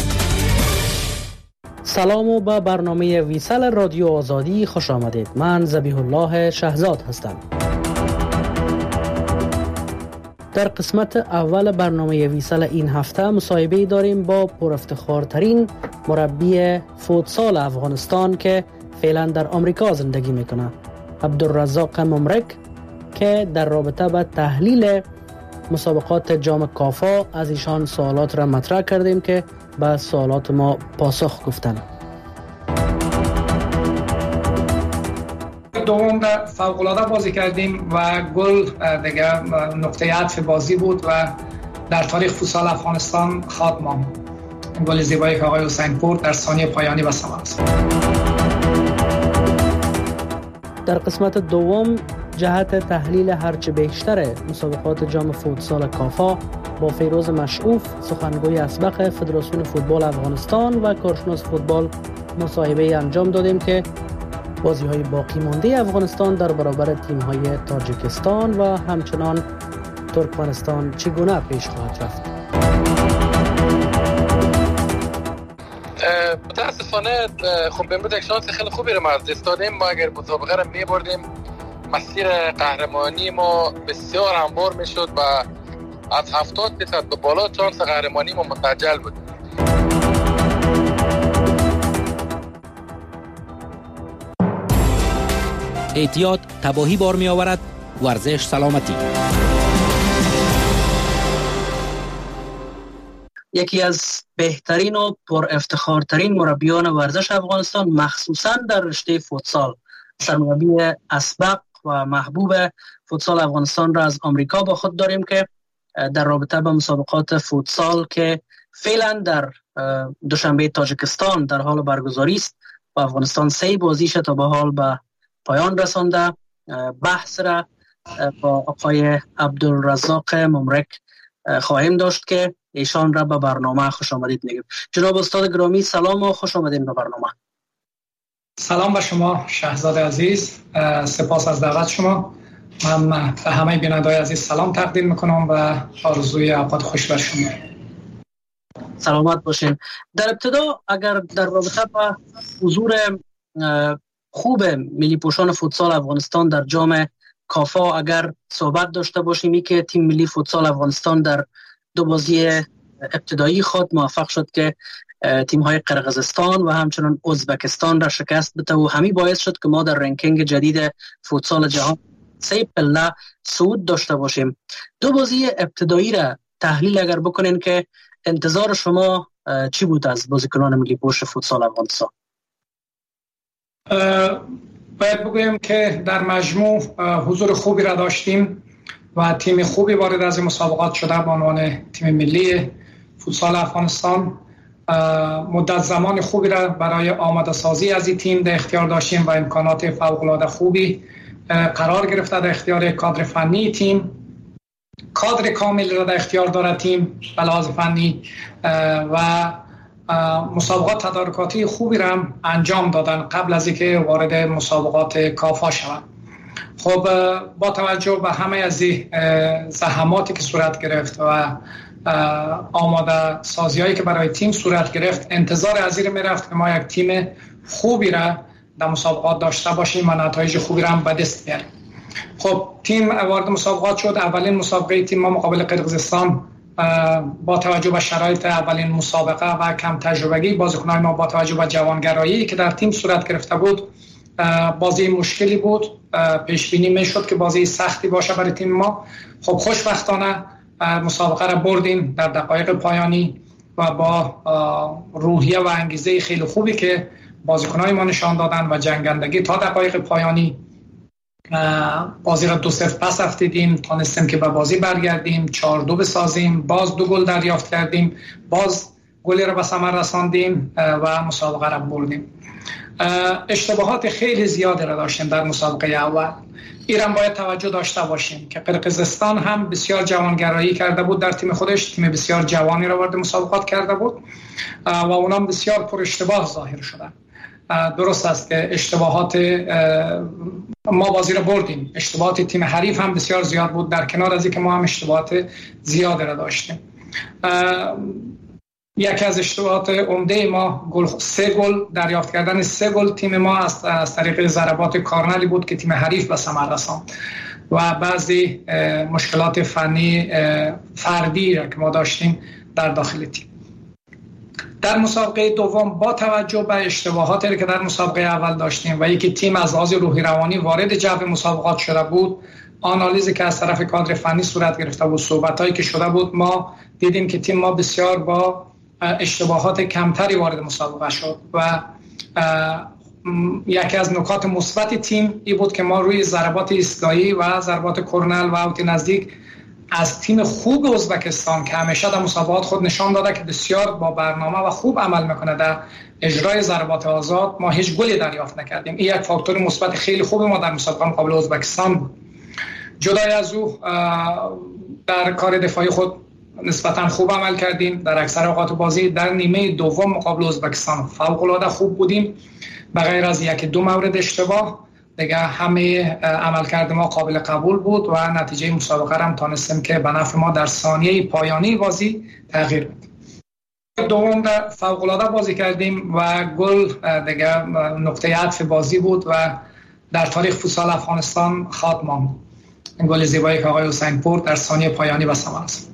سلام و به برنامه ویسل رادیو آزادی خوش آمدید. من ذبیح الله شهزاد هستم. در قسمت اول برنامه ویسال این هفته مصاحبه داریم با پرافتخارترین مربی فوتسال افغانستان که فعلا در آمریکا زندگی میکنه، عبدالرزاق ممرک، که در رابطه با تحلیل مسابقات جام کافا از ایشان سوالات را مطرح کردیم که به سوالات ما پاسخ گفتن. دوم در فوق‌العاده بازی کردیم و گل دیگه نقطه عطف بازی بود و در تاریخ فوتسال افغانستان خاک ماند. گل زیبایی که آقای حسین پور در ثانیه پایانی به ثمر رساند. در قسمت دوم جهت تحلیل هرچه بیشتر مسابقات جام فوتسال کافا با فیروز مشعوف، سخنگوی اسبق فدراسیون فوتبال افغانستان و کارشناس فوتبال مصاحبه انجام دادیم که بازی‌های باقی مانده افغانستان در برابر تیم‌های تاجیکستان و همچنان ترکمنستان چگونه پیش خواهد رفت. متاسفانه خب امروز یک شانس خیلی خوبی رو ما از دست دادیم. ما اگر مسابقه رو می‌بردیم مسیر قهرمانی ما بسیار هموار میشد و از هفتاد درصد به بالا شانس قهرمانی ما مسجل بود. احتیاط تباهی بار می آورد، ورزش سلامتی. یکی از بهترین و پر افتخارترین مربیان ورزش افغانستان مخصوصاً در رشته فوتسال، سرمربی اسبق و محبوب فوتسال افغانستان را از آمریکا با خود داریم که در رابطه با مسابقات فوتسال که فعلا در دوشنبه تاجیکستان در حال برگزاری است و افغانستان سه بازیش تا به حال به پایان رسانده، بحث را با آقای عبدالرزاق ممرک خواهیم داشت که ایشان را به برنامه خوش آمدید میگیم. جناب استاد گرامی سلام و خوش آمدید به برنامه. سلام به شما شهزاده عزیز، سپاس از دعوت شما. من به همه بینندگان عزیز سلام تقدیم میکنم و آرزوی اوقات خوش بر شما. سلامت باشین. در ابتدا اگر در رابطه با حضور خوب ملی پوشان فوتسال افغانستان در جام کافا اگر صحبت داشته باشیم، ای که تیم ملی فوتسال افغانستان در دو بازی ابتدایی خود موفق شد که تیم‌های قرقیزستان و همچنان ازبکستان را شکست بده و همین باعث شد که ما در رنکینگ جدید فوتسال جهان سه پله صعود داشته باشیم. دو بازی ابتدایی را تحلیل اگر بکنین که انتظار شما چی بود از بازیکنان ملی پوش فوتسال افغانستان؟ باید بگویم که در مجموع حضور خوبی را داشتیم و تیم خوبی وارد از این مسابقات شده به عنوان تیم ملی فوتسال افغانستان. مدت زمان خوبی را برای آماده سازی از این تیم در اختیار داشتیم و امکانات فوق‌العاده خوبی قرار گرفته در اختیار کادر فنی تیم. کادر کامل را در اختیار دارد تیم به لحاظ فنی و مسابقات تدارکاتی خوبی را هم انجام دادن قبل از اینکه وارد مسابقات کافا شوند. خب با توجه به همه از زحماتی که صورت گرفت و آماده سازی هایی که برای تیم صورت گرفت، انتظار از این میرفت که ما یک تیم خوبی را در مسابقات داشته باشیم و نتایج خوبی را هم به دست بیاریم. خب تیم وارد مسابقات شد. اولین مسابقه تیم ما مقابل قرقیزستان با توجه به شرایط اولین مسابقه و کم تجربگی بازیکنان ما، با توجه به جوانگرایی که در تیم صورت گرفته بود، بازی مشکلی بود. پیش بینی میشد که بازی سختی باشه برای تیم ما. خب خوشبختانه مسابقه را بردیم در دقایق پایانی و با روحیه و انگیزه خیلی خوبی که بازیکنان ما نشان دادن و جنگندگی تا دقایق پایانی بازی را دو صفر پس رفتیم، تانستیم که به بازی برگردیم، چهار دو بسازیم، باز دو گل دریافت کردیم، باز گلی را به ثمر رساندیم و مسابقه را بردیم. اشتباهات خیلی زیادی را داشتیم در مسابقه اول. ایران باید توجه داشته باشیم که قرقیزستان هم بسیار جوانگرایی کرده بود در تیم خودش، تیم بسیار جوانی را وارد مسابقات کرده بود و اونام بسیار پر اشتباه ظاهر شدن. درست است که اشتباهات ما بازی را بردیم، اشتباهات تیم حریف هم بسیار زیاد بود، در کنار از اینکه ما هم اشتباهات زیاد را داشتیم. یکی از اشتباهات عمده ما گل سه گل دریافت کردن سه گل تیم ما از, از طریق ضربات کارنلی بود که تیم حریف به ثمر رساند. و بعضی مشکلات فنی فردی را که ما داشتیم در داخل تیم. در مسابقه دوم با توجه به اشتباهاتی که در مسابقه اول داشتیم و یکی تیم از لحاظ روحی روانی وارد جو مسابقات شده بود، آنالیزی که از طرف کادر فنی صورت گرفته بود، صحبتایی که شده بود، ما دیدیم که تیم ما بسیار با اشتباهات کمتری وارد مسابقه شد و یکی از نکات مثبت تیم این بود که ما روی ضربات ایستگاهی و ضربات کرنل و اوت نزدیک از تیم خوب ازبکستان که همیشه در مسابقات خود نشان داده که بسیار با برنامه و خوب عمل میکنه در اجرای ضربات آزاد، ما هیچ گلی دریافت نکردیم. این یک فاکتور مثبت خیلی خوب ما در مسابقه مقابل ازبکستان بود. جدای از او در کار دفاعی خود نسبتا خوب عمل کردیم. در اکثر اوقات بازی در نیمه دوم مقابل ازبکستان فوق العاده خوب بودیم، بغیر از یک دو مورد اشتباه دیگه همه عملکرد ما قابل قبول بود و نتیجه مسابقه هم تانستیم که به نفع ما در ثانیه پایانی بازی تغییر بده. دوم را فوق العاده بازی کردیم و گل دیگه نقطه عطف بازی بود و در تاریخ فوتسال افغانستان خاطر ماند. گل زیبایی که آقای حسین پور در ثانیه پایانی به ثمر رساند.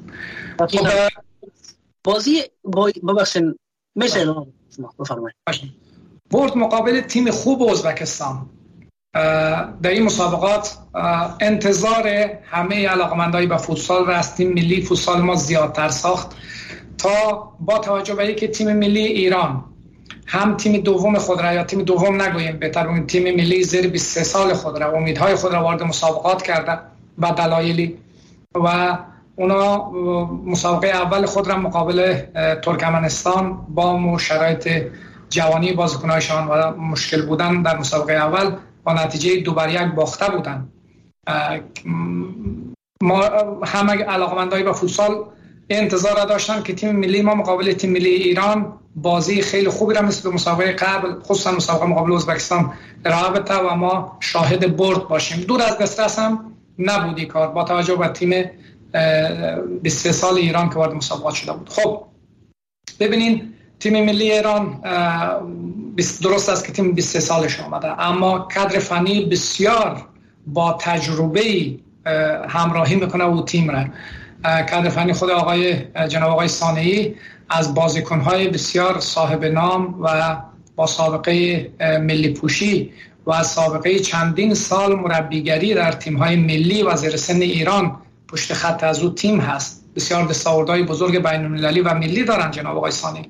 بازی ببخشید میشه بفرمایید. برد مقابل تیم خوب ازبکستان. در این مسابقات انتظار همه علاقمندای به فوتسال را از تیم ملی فوتسال ما زیادتر ساخت تا با توجه به اینکه تیم ملی ایران هم تیم دوم خود را، یا تیم دوم نگوییم بهتر بگوییم، تیم ملی زیر بیست و سه سال خود را، امیدهای خود را وارد مسابقات کرده به دلایلی و اونا مسابقه اول خود را مقابل ترکمنستان با شرایط جوانی بازیکنایشان و مشکل بودن در مسابقه اول با نتیجه دو بر یک باخته بودن. ما همه علاقمندای به فوتسال انتظار داشتن که تیم ملی ما مقابل تیم ملی ایران بازی خیلی خوبی را مثل مسابقه قبل، خصوصا مسابقه مقابل ازبکستان ارائه بده و ما شاهد برد باشیم. دور از دسترس هم نبودی کار با توجه به تیم بیست و سه سال ایران که وارد مسابقات شده بود. خب ببینین تیم ملی ایران درست است که تیم بیست و سه سالش آمده، اما کادر فنی بسیار با تجربه همراهی میکنه و تیم را. کادر فنی خود آقای جناب آقای صانعی از بازیکن‌های بسیار صاحب نام و با سابقه ملی پوشی و از سابقه چندین سال مربیگری در تیم‌های ملی و زیر سن ایران پشت خط از او تیم هست. بسیار دستاوردهای بزرگ بین‌المللی و ملی دارن جناب آقای صانعی.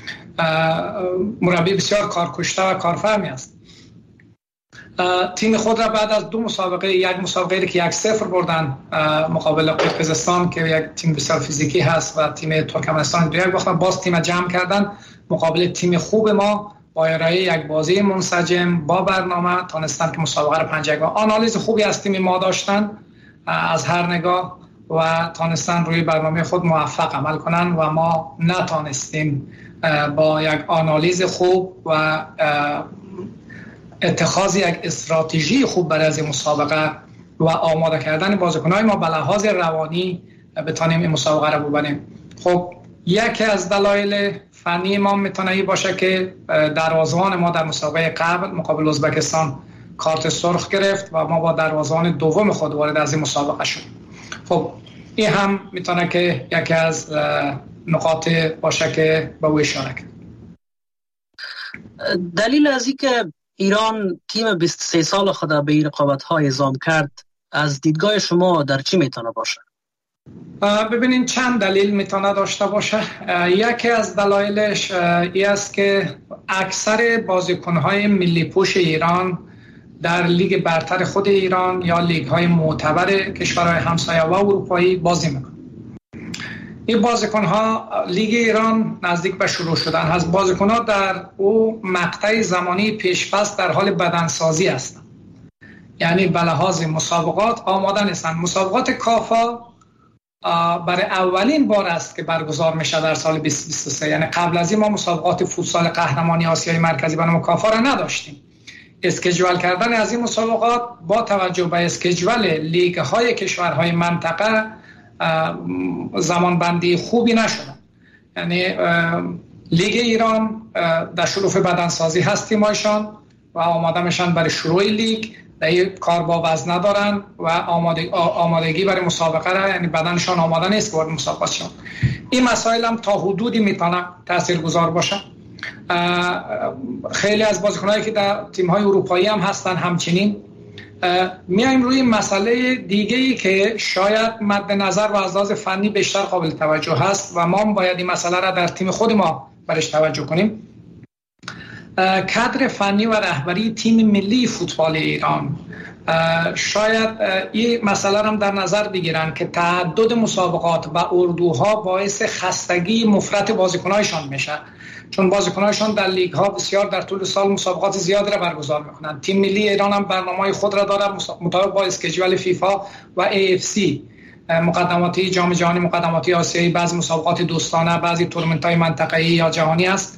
مربی بسیار کارکشته و کارفهمی است. تیم خود را بعد از دو مسابقه، یک مسابقه که یک صفر بردن مقابل قرقیزستان که یک تیم بسیار فیزیکی هست و تیم ترکمنستان دو یک باختن، باز تیم جمع کردن مقابل تیم خوب ما با ارائه یک بازی منسجم با برنامه تانستن که مسابقه را پنج یک. آنالیز خوبی از تیم ما داشتن از هر نگاه و تانستن روی برنامه خود موفق عمل کنن و ما نتانستیم با یک آنالیز خوب و اتخاذ یک استراتژی خوب برای از مسابقه و آماده کردن بازیکن‌های ما به لحاظ روانی بتانیم این مسابقه را ببریم. خب یکی از دلایل فنی ما میتونه باشه که دروازه‌بان ما در مسابقه قبل مقابل ازبکستان کارت سرخ گرفت و ما با دروازه‌بان دوم خود وارد از این مسابقه شد. خب این هم میتونه که یکی از نقاط باشه که به او اشاره کرد. دلیل از این که ایران تیم بیست و سه سال خود به این رقابت‌ها اعزام کرد از دیدگاه شما در چی میتونه باشه؟ ببینین چند دلیل میتونه داشته باشه. یکی از دلایلش این است که اکثر بازیکن‌های ملی پوش ایران در لیگ برتر خود ایران یا لیگ‌های معتبر کشورهای همسایه و اروپایی بازی میکنن. این بازیکن‌ها لیگ ایران نزدیک به شروع شدن هست. بازیکن‌ها در او مقطع زمانی پیش‌پس در حال بدنسازی هستند، یعنی به لحاظ مسابقات آماده نیستند. مسابقات کافا برای اولین بار است که برگزار میشه در سال بیست بیست و سه، یعنی قبل از این ما مسابقات فوتسال قهرمانی آسیای مرکزی به نام کافا را نداشتیم. اسکیجول کردن از این مسابقات با توجه به اسکیجول لیگ های کشورهای منطقه زمان بندی خوبی نشده. یعنی لیگ ایران در شرف بدنسازی هست تیمایشان و آماده میشن برای شروع لیگ. این کار با وزن ندارن و آمادگی, آمادگی برای مسابقه را، یعنی بدنشان آماده نیست که وارد مسابقات شون. این مسائل هم تا حدودی میتونه تاثیرگذار باشه. خیلی از بازیکنایی که در تیم‌های اروپایی هم هستن همچنین. میایم روی مسئله دیگه‌ای که شاید مد نظر و از لحاظ فنی بیشتر قابل توجه هست و ما باید این مسئله را در تیم خود ما برش توجه کنیم. کادر فنی و رهبری تیم ملی فوتبال ایران شاید این مسئله را در نظر بگیرن که تعدد مسابقات و اردوها باعث خستگی مفرط بازیکنایشان میشه، چون بازیکنایشان در لیگ ها بسیار در طول سال مسابقات زیادی را برگزار میکنند. تیم ملی ایران هم برنامه خود را داره مطابق با اسکیجول فیفا و ای اف سی، مقدماتی جام جهانی، مقدماتی آسیایی، بعضی مسابقات دوستانه، بعضی تورنمنت های منطقه‌ای یا جهانی است.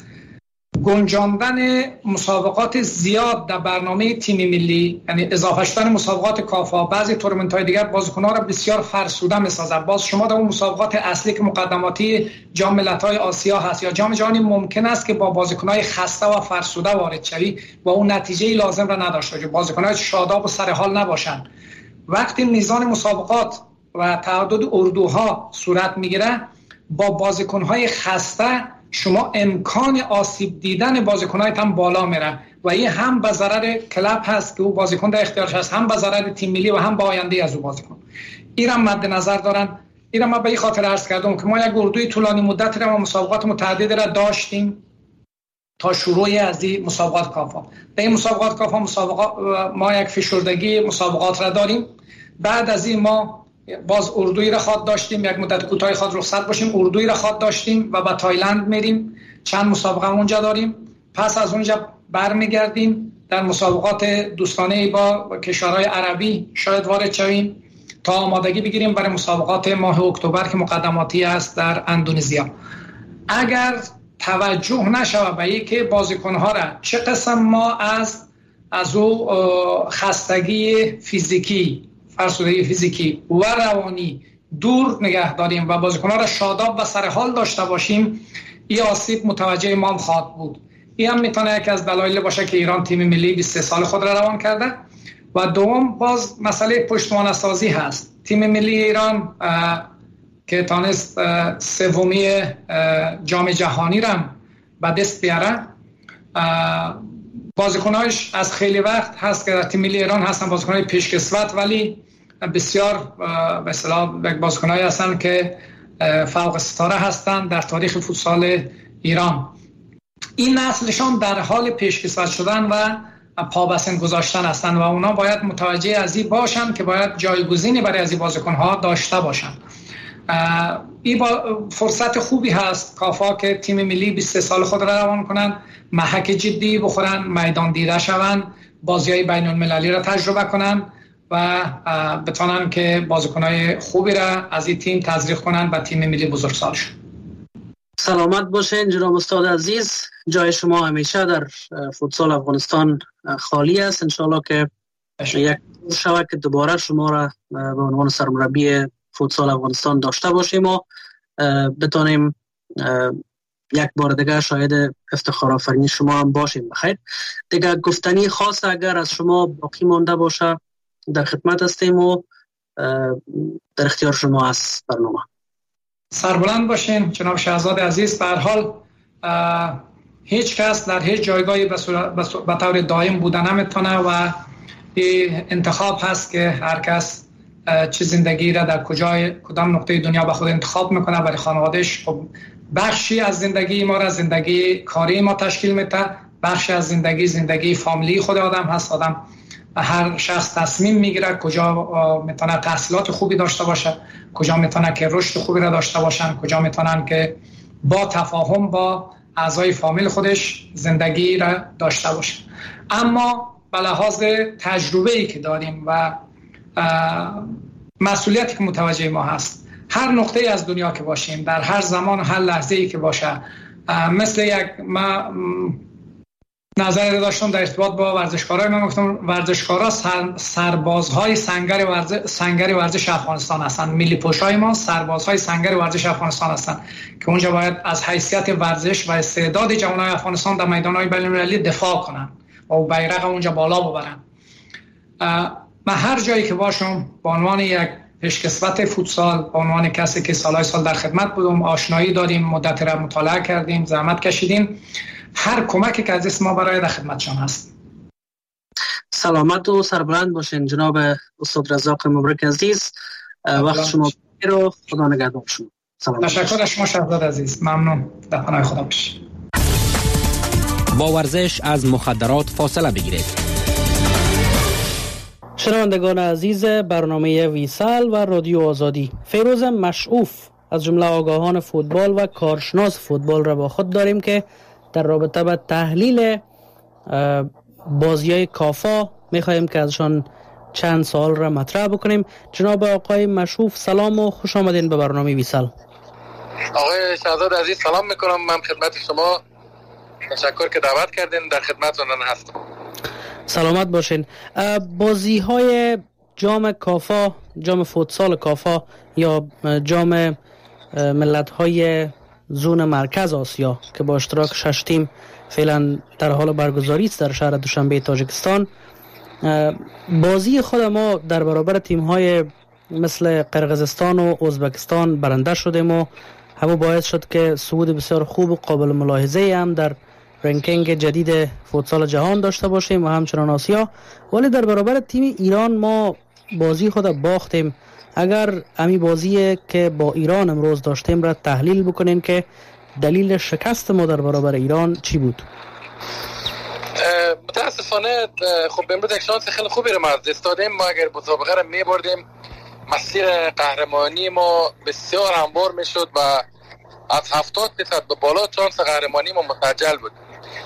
گنجاندن مسابقات زیاد در برنامه تیم ملی، یعنی اضافه شدن مسابقات کافا، بعضی تورنمنت های دیگر بازیکن‌ها را بسیار فرسوده می‌سازد. باز شما در اون مسابقات اصلی که مقدماتی جام ملت‌های آسیا هست یا جام جهانی ممکن است که با بازیکن‌های خسته و فرسوده وارد شوی و اون نتیجه لازم را نداشته باشی، بازیکن‌های شاداب و سر حال نباشند. وقتی میزان مسابقات و تعدد اردوها صورت میگیره، با بازیکن‌های خسته شما امکان آسیب دیدن بازیکن‌هایت هم بالا میره و این هم به ضرر کلاب هست که او بازیکن در اختیارش هست، هم به ضرر تیم ملی و هم به آینده از او بازیکن. این هم مد نظر دارن. این هم ما به این خاطر عرض کردم که ما یک اردوی طولانی مدت را و مسابقات متعدد را داشتیم تا شروع از این مسابقات کافا. در این مسابقات کافا مسابقات ما یک فشردگی مسابقات را داریم. بعد از این ما باز اردوی را خواد داشتیم، یک مدت کوتاه خواد رخصت باشیم، اردوی را خواد داشتیم و به تایلند میریم، چند مسابقه اونجا داریم. پس از اونجا برمیگردیم در مسابقات دوستانه با کشورهای عربی شاید وارد شویم تا آمادگی بگیریم برای مسابقات ماه اکتبر که مقدماتی است در اندونزیا. اگر توجه نشود به اینکه بازیکن‌ها را چه قسم ما از از او خستگی فیزیکی، فرسودگی فیزیکی و روانی دور نگه داریم و بازیکن‌ها را شاداب و سر حال داشته باشیم، این آسیب متوجه ما خواهد بود. این هم میتونه یکی از دلایل باشه که ایران تیم ملی بیست و سه سال خود را روان کرده. و دوم باز مسئله پشتوانه سازی هست. تیم ملی ایران که تانست سومی جام جهانی را به دست بیاره، بازیکناش از خیلی وقت هست که در تیم ملی ایران هستن بازیکنای پیشکسوت، ولی بسیار به اصطلاح بازیکنایی هستن که فوق ستاره هستن در تاریخ فوتسال ایران. این نسلشان در حال پیشکسوت شدن و پابسن گذاشتن هستن و اونا باید متوجه از این باشن که باید جایگزینی برای از این بازیکن‌ها داشته باشن. این با فرصت خوبی هست کافا که تیم ملی بیست و سه سال خود را روان کنن، محک جدی بخورن، میدان دیده شون، بازی‌های بین المللی را تجربه کنن و بتونن که بازیکن‌های خوبی را از این تیم تزریق کنن و تیم ملی بزرگسال شد. سلامت باشین جناب استاد عزیز. جای شما همیشه در فوتسال افغانستان خالی است. انشالله که یک شوه که دوباره شما را به عنوان سرمربی فوتسال افغانستان داشته باشیم و بتانیم یک بار دیگه شاید افتخار آفرینی شما هم باشیم. بخیر دیگه گفتنی خاص اگر از شما باقی مانده باشه در خدمت هستیم و در اختیار شما است برنامه. سربلند باشین جناب شهزاد عزیز. به هر حال هیچ کس در هیچ جایگاهی به طور دائم بودن نمیتونه و انتخاب هست که هر کس چه زندگی را در کجای کدام نقطه دنیا به خود انتخاب میکنه. برای خانوادهش خب بخشی از زندگی ما را زندگی کاری ما تشکیل میده، بخشی از زندگی زندگی فامیلی خود آدم هست. آدم هر شخص تصمیم میگیره کجا میتونه تحصیلات خوبی داشته باشه، کجا میتونه که رشد خوبی را داشته باشن، کجا میتونن که با تفاهم با اعضای فامیل خودش زندگی را داشته باشه. اما به لحاظ تجربه‌ای که داریم و مسئولیتی که متوجه ما هست، هر نقطه از دنیا که باشیم، در هر زمان و هر لحظه‌ای که باشه، مثل یک ما نظری داشتم در ارتباط با ورزشکارای من، گفتم ورزشکارا سر، سربازهای سنگر ورزش سنگر ورزش افغانستان هستند. ملی پوشای ما سربازهای سنگر ورزش افغانستان هستند که اونجا باید از حیثیت ورزش و استعداد جوانای افغانستان در میدان‌های بین‌المللی دفاع کنن و بیرق اونجا بالا ببرن. من هر جایی که باشم به عنوان یک پیشکسوت فوتسال، به عنوان کسی که سالهای سال در خدمت بودم، آشنایی داریم، مدت را مطالعه کردیم، زحمت کشیدیم، هر کمکی که از ما برای در خدمتشان هست. سلامت و سربلند باشین جناب استاد رزاق مبارک عزیز. وقت شما بخیر و خدا نگهدار شما. تشکر از شما شهزاد عزیز، ممنون. در پناه خدا باشید. با ورزش از مخدرات فاصله بگیرید. شنوندگان عزیز برنامه ویسال و رادیو آزادی، فیروز مشعوف از جمله آگاهان فوتبال و کارشناس فوتبال را با خود داریم که در رابطه با تحلیل بازی‌های کافا می‌خواهیم که ازشان چند سوال را مطرح بکنیم. جناب آقای مشعوف سلام و خوش آمدین به برنامه ویسال. آقای شهزاد عزیز سلام میکنم. من خدمت شما، تشکر که دعوت کردین، در خدمتتون هستم. سلامت باشین. بازی‌های جام کافا، جام فوتسال کافا یا جام ملت‌های زون مرکز آسیا که با اشتراک شش تیم فعلا در حال برگزاری است در شهر دوشنبه تاجیکستان، بازی خود ما در برابر تیم‌های مثل قرقیزستان و ازبکستان برنده شدیم و همون باعث شد که صعود بسیار خوب و قابل ملاحظه هم در رنکینگ جدید فوتسال جهان داشته باشیم و همچنان آسیا. ولی در برابر تیم ایران ما بازی خود باختیم. اگر امی بازی که با ایران امروز داشتیم را تحلیل بکنین که دلیل شکست ما در برابر ایران چی بود؟ متاسفانه خب امروز یک شانس خیلی خوبی رو ما از دست دادیم. ما اگر مسابقه رو میبردیم مسیر قهرمانی ما بسیار هموار میشد و از هفتاد درصد به بالا شانس قهرمانی ما مسجل بود.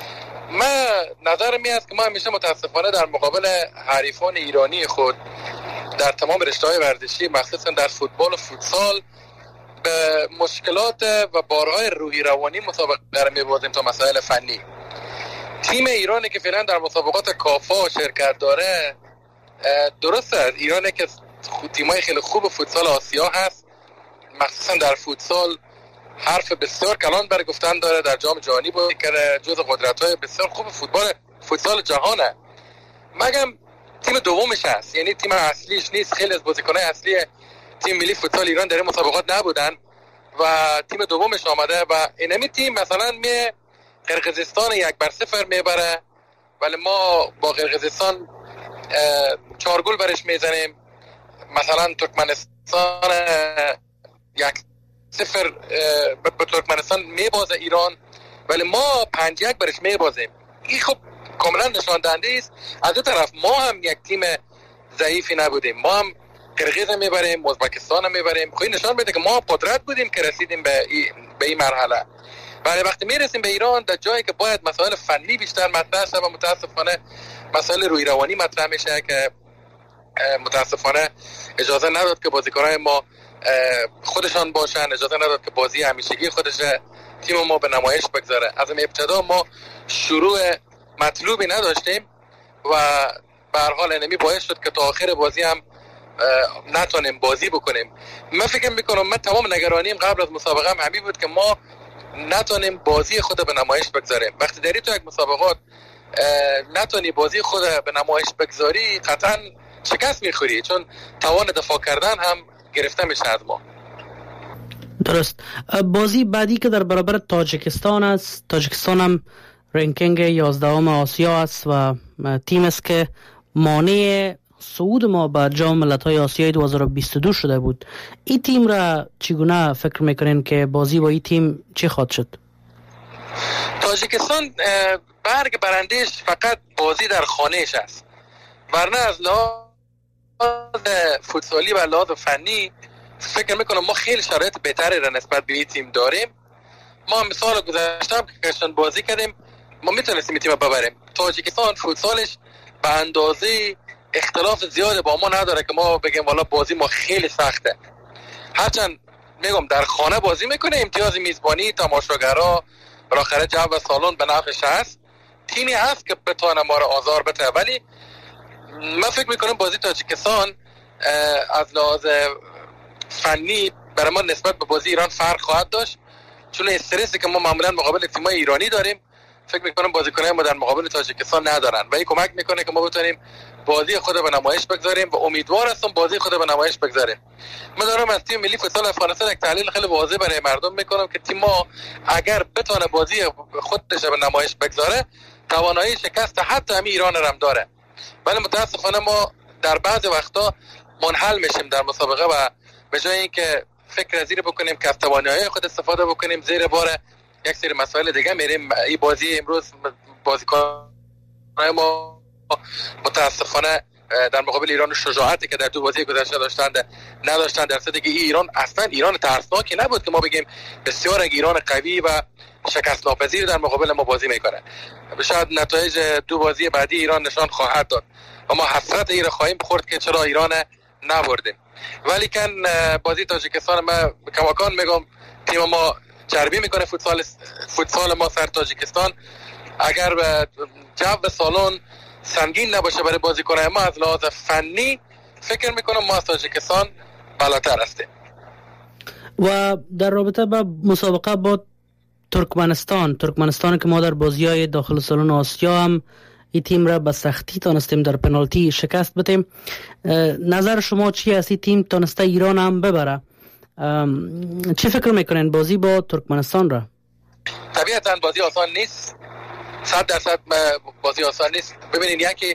من نظرم این است که ما همیشه متاسفانه در مقابل حریفان ایرانی خود در تمام رشته‌های ورزشی، مخصوصا در فوتبال و فوتسال، به مشکلات و بارهای روحی روانی مسابقه رو می‌بازیم تا مسائل فنی. تیم ایرانی که فعلا در مسابقات کافا شرکت داره، درسته ایرانی که تیمای خیلی خوب فوتسال آسیا هست، مخصوصا در فوتسال حرف بسیار کلان برای گفتن داره، در جام جهانی بازی کرده، جزو قدرت‌های بسیار خوب فوتبال فوتسال جهانه. مگم تیم دومش هست، یعنی تیم اصلیش نیست. خیلی از بازیکن‌های اصلی تیم ملی فوتسال ایران در این مسابقات نبودن و تیم دومش آمده و اینمی تیم مثلا می قرقیزستان یک بر صفر میبره، ولی ما با قرقیزستان چهار گل برش میزنیم. مثلا ترکمنستان یک صفر به ترکمنستان میبازه ایران، ولی ما پنج یک برش میبازیم. این خب کاملا نشان دهنده است از دو طرف ما هم یک تیم ضعیفی نبودیم. ما هم قرقیز میبریم، ازبکستان هم میبریم. خب این نشان میده که ما قدرت بودیم که رسیدیم به این به این مرحله. ولی وقتی میرسیم به ایران، در جایی که باید مسائل فنی بیشتر مطرح شه و متاسفانه مسائل روحی روانی مطرح میشه که متاسفانه اجازه نداد که بازیکنان ما خودشان باشن، اجازه نداد که بازی همیشگی خودش تیم ما به نمایش بگذاره. از این ابتدا ما شروع مطلوبی نداشتیم و به هر حال انمی باعث شد که تا آخر بازی هم نتونیم بازی بکنیم. من فکر میکنم من تمام نگرانیم قبل از مسابقه هم همین بود که ما نتونیم بازی خود به نمایش بگذاریم. وقتی داری تو یک مسابقات نتونی بازی خود به نمایش بگذاری، قطعا شکست میخوری، چون توان دفاع کردن هم گرفته میشه از ما. درست. بازی بعدی که در برابر تاجیکستان است، تاجیکستان هم رنکینگ یازدهم آسیا است و تیم است که مانع صعود ما به جام ملت‌های آسیای دو هزار و بیست و دو شده بود. این تیم را چگونه فکر میکنین که بازی با این تیم چی خواهد شد؟ تاجیکستان برگ برندش فقط بازی در خانهش است، ورنه از لحاظ فوتسالی و لحاظ فنی فکر میکنم ما خیلی شرایط بهتری را نسبت به این تیم داریم. ما مثال گذشته هم که کشتن بازی کردیم، ما میتونستیم این تیم ببریم. تاجیکستان فوتسالش به اندازه اختلاف زیاد با ما نداره که ما بگیم والا بازی ما خیلی سخته. هرچند میگم در خانه بازی میکنه، امتیاز میزبانی، تماشاگرها، بالاخره جو و سالن به نفعش هست. تیمی هست که بتونه ما رو آزار بده، ولی من فکر میکنم بازی تاجیکستان از لحاظ فنی برای ما نسبت به بازی ایران فرق خواهد داشت، چون استرسی که ما معمولا مقابل تیم‌های ایرانی داریم، فکر میکنم بازیکنان ما در مقابل تاجیکستان ندارن و این کمک میکنه که ما بتونیم بازی خود به نمایش بگذاریم و امیدوار هستم بازی خود به نمایش بگذاریم. من دارم از تیم ملی فوتسال افغانستان یک تحلیل خیلی واضح برای مردم میکنم که تیم ما اگر بتونه بازی خودش به نمایش بگذاره توانایی شکست حتی همین ایران هم داره، ولی متاسفانه ما در بعض وقتا منحل میشیم در مسابقه و به جای اینکه فکر زیر بکنیم که از توانایی خود استفاده بکنیم زیر بار یک سری مسائل دیگه میریم. این بازی امروز بازیکنان ما متاسفانه در مقابل ایران شجاعتی که در دو بازی گذشته داشتند نداشتند، در صورتی که ایران اصلا ایران ترسناکی نبود که ما بگیم بسیار یک ایران قوی و شکست ناپذیر در مقابل ما بازی میکنه. شاید نتایج دو بازی بعدی ایران نشان خواهد داد و ما حسرت این را خواهیم خورد که چرا ایران نبردیم. ولی کن بازی تاجیکستان ما کماکان میگم تیم ما چربی میکنه فوتسال فوتسال ما سر تاجیکستان. اگر جو سالن سنگین نباشه برای بازیکنان ما از لحاظ فنی فکر میکنم ما از تاجیکستان بالاتر هستیم. و در رابطه با مسابقه با ترکمنستان ترکمنستان که ما در بازی‌های داخل سالن آسیا هم این تیم را به سختی تانستیم در پنالتی شکست بدیم. نظر شما چی است؟ این تیم تانسته ایران هم ببره. چی فکر میکنین بازی با ترکمنستان را؟ طبیعتاً بازی آسان نیست، صد درصد بازی آسان نیست. ببینید یکی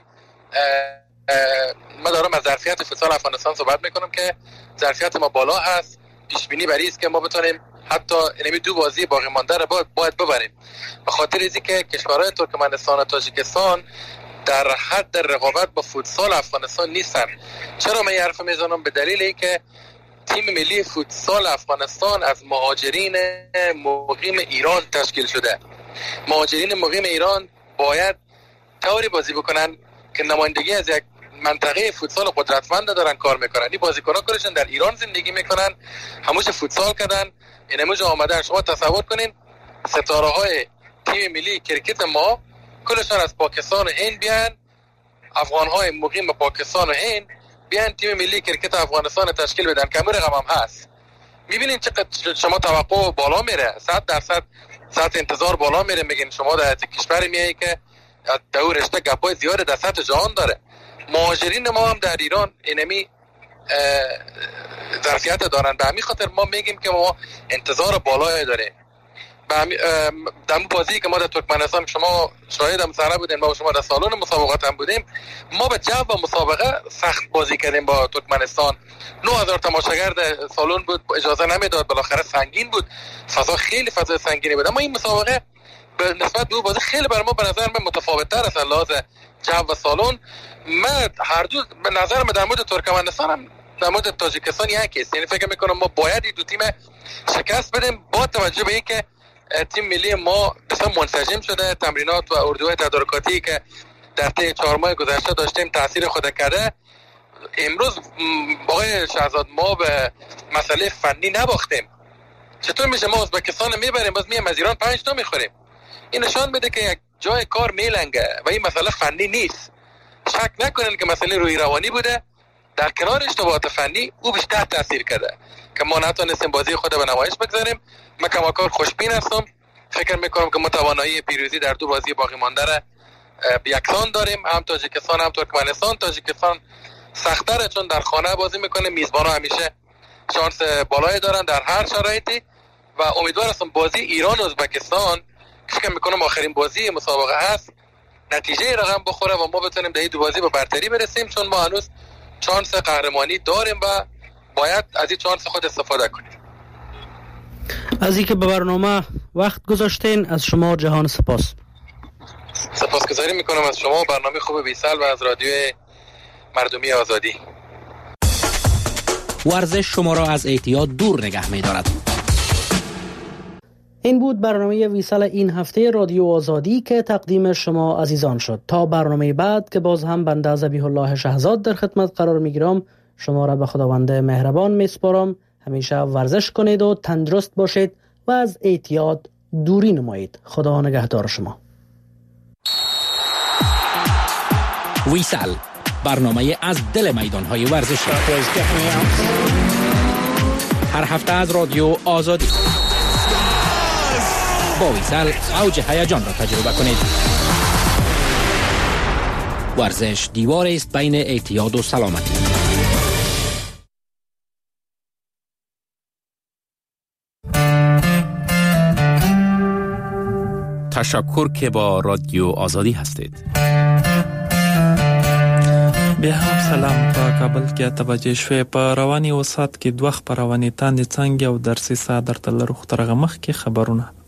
ما دارم از ظرفیت فوتسال افغانستان صحبت میکنم که ظرفیت ما بالا هست، پیش بینی بر است که ما بتونیم حتی اینمی دو بازی باقی مانده را باید, باید ببریم، به خاطر اینکه که کشورهای ترکمنستان و تاجیکستان در حد رقابت با فوتسال افغانستان نیستن. چرا من این حرف میزنم؟ به دلیل اینکه تیم ملی فوتسال افغانستان از مهاجرین مقیم ایران تشکیل شده. مهاجرین مقیم ایران باید طوری بازی بکنن که نمایندگی از یک منطقه فوتسال قدرتمند دارن کار میکنن. این بازیکن‌ها کلشون در ایران زندگی میکنن، هموش فوتسال کردن، این هموجا آمدن. شما تصور کنین ستاره های تیم ملی کرکت ما کلشون از پاکستان و هند بیان، افغان های مقیم پاکستان و هند بیان تیم ملی کرکت افغانستان تشکیل بدن که همون رقم هم هست. میبینین چقدر شما توقع بالا میره، صد درصد سطح انتظار بالا میره. میگین شما در کشور میایی که دور رشته گپای زیاد در سطح جهان داره. مهاجرین ما هم در ایران اینمی ظرفیت دارن، به همین خاطر ما میگیم که ما انتظار بالایی داره. در بازی که ما در ترکمنستان شما شاهد هم سره بودیم، ما شما در سالن مسابقات هم بودیم، ما به جو و مسابقه سخت بازی کردیم با ترکمنستان. نه هزار تماشاگر در سالن بود، اجازه نمیداد، بالاخره سنگین بود، فضا خیلی فضا سنگینی بود. اما این مسابقه به نسبت به بازی خیلی بر ما به نظر من متفاوت‌تر است از لحاظ جو و سالن. من هر دو به نظر من در مورد ترکمنستان هم در مورد تاجیکستان یکی است. یعنی فکر میکنم ما باید این دو تیم شکست بدیم با توجه به اینکه تیم ملی ما بسیار منسجم شده. تمرینات و اردوهای تدارکاتی که در طی چهار ماه گذشته داشتیم تاثیر خود کرده. امروز آقای شهزاد ما به مسئله فنی نباختیم. چطور میشه ما ازبکستان میبریم باز میام از ایران پنج تا میخوریم؟ این نشان میده که یک جای کار میلنگه و این مسئله فنی نیست. شک نکنین که مسئله روی روانی بوده، در کنار اشتباهات فنی او بیشتر تاثیر کرده که ما نتونستیم بازی خود به نمایش بگذاریم. من کماکان خوشبین هستم، فکر میکنم که ما توانایی پیروزی در دو بازی باقی مانده را یکسان داریم، هم تاجیکستان هم ترکمنستان. تاجیکستان سخت‌تره چون در خانه بازی میکنه، میزبان‌ها همیشه شانس بالایی دارن در هر شرایطی و امیدوار هستم بازی ایران و ازبکستان که فکر میکنم آخرین بازی مسابقه هست نتیجه رقم بخوره و ما بتونیم در این دو بازی به برتری برسیم، چون ما هنوز شانس قهرمانی داریم و باید از این شانس خود استفاده کنیم. از اینکه به برنامه وقت گذاشتین از شما جهان سپاس. سپاسگزاری میکنم از شما، برنامه خوب بیسل و از رادیو مردمی آزادی. ورزش شما را از اعتیاد دور نگه می‌دارد. این بود برنامه ویسال این هفته رادیو آزادی که تقدیم شما عزیزان شد. تا برنامه بعد که باز هم بنده ذبیح الله شهزاد در خدمت قرار میگیرم، شما را به خداوند مهربان میسپارم. همیشه ورزش کنید و تندرست باشید و از اعتیاد دوری نمایید. خدا نگهدار شما. ویسال، برنامه از دل میدان‌های ورزشی، هر هفته از رادیو آزادی. با ویسال اوج هیجان را تجربه کنید. ورزش دیوار است بین اعتیاد و سلامتی. تشکر که با رادیو آزادی هستید. بیا هم سلام. په کابل کې توجه شوې په رواني وسات کې دوه خبرونه تاندې څنګه او درسي ساده تر لرو خطرغه مخ کې خبرونه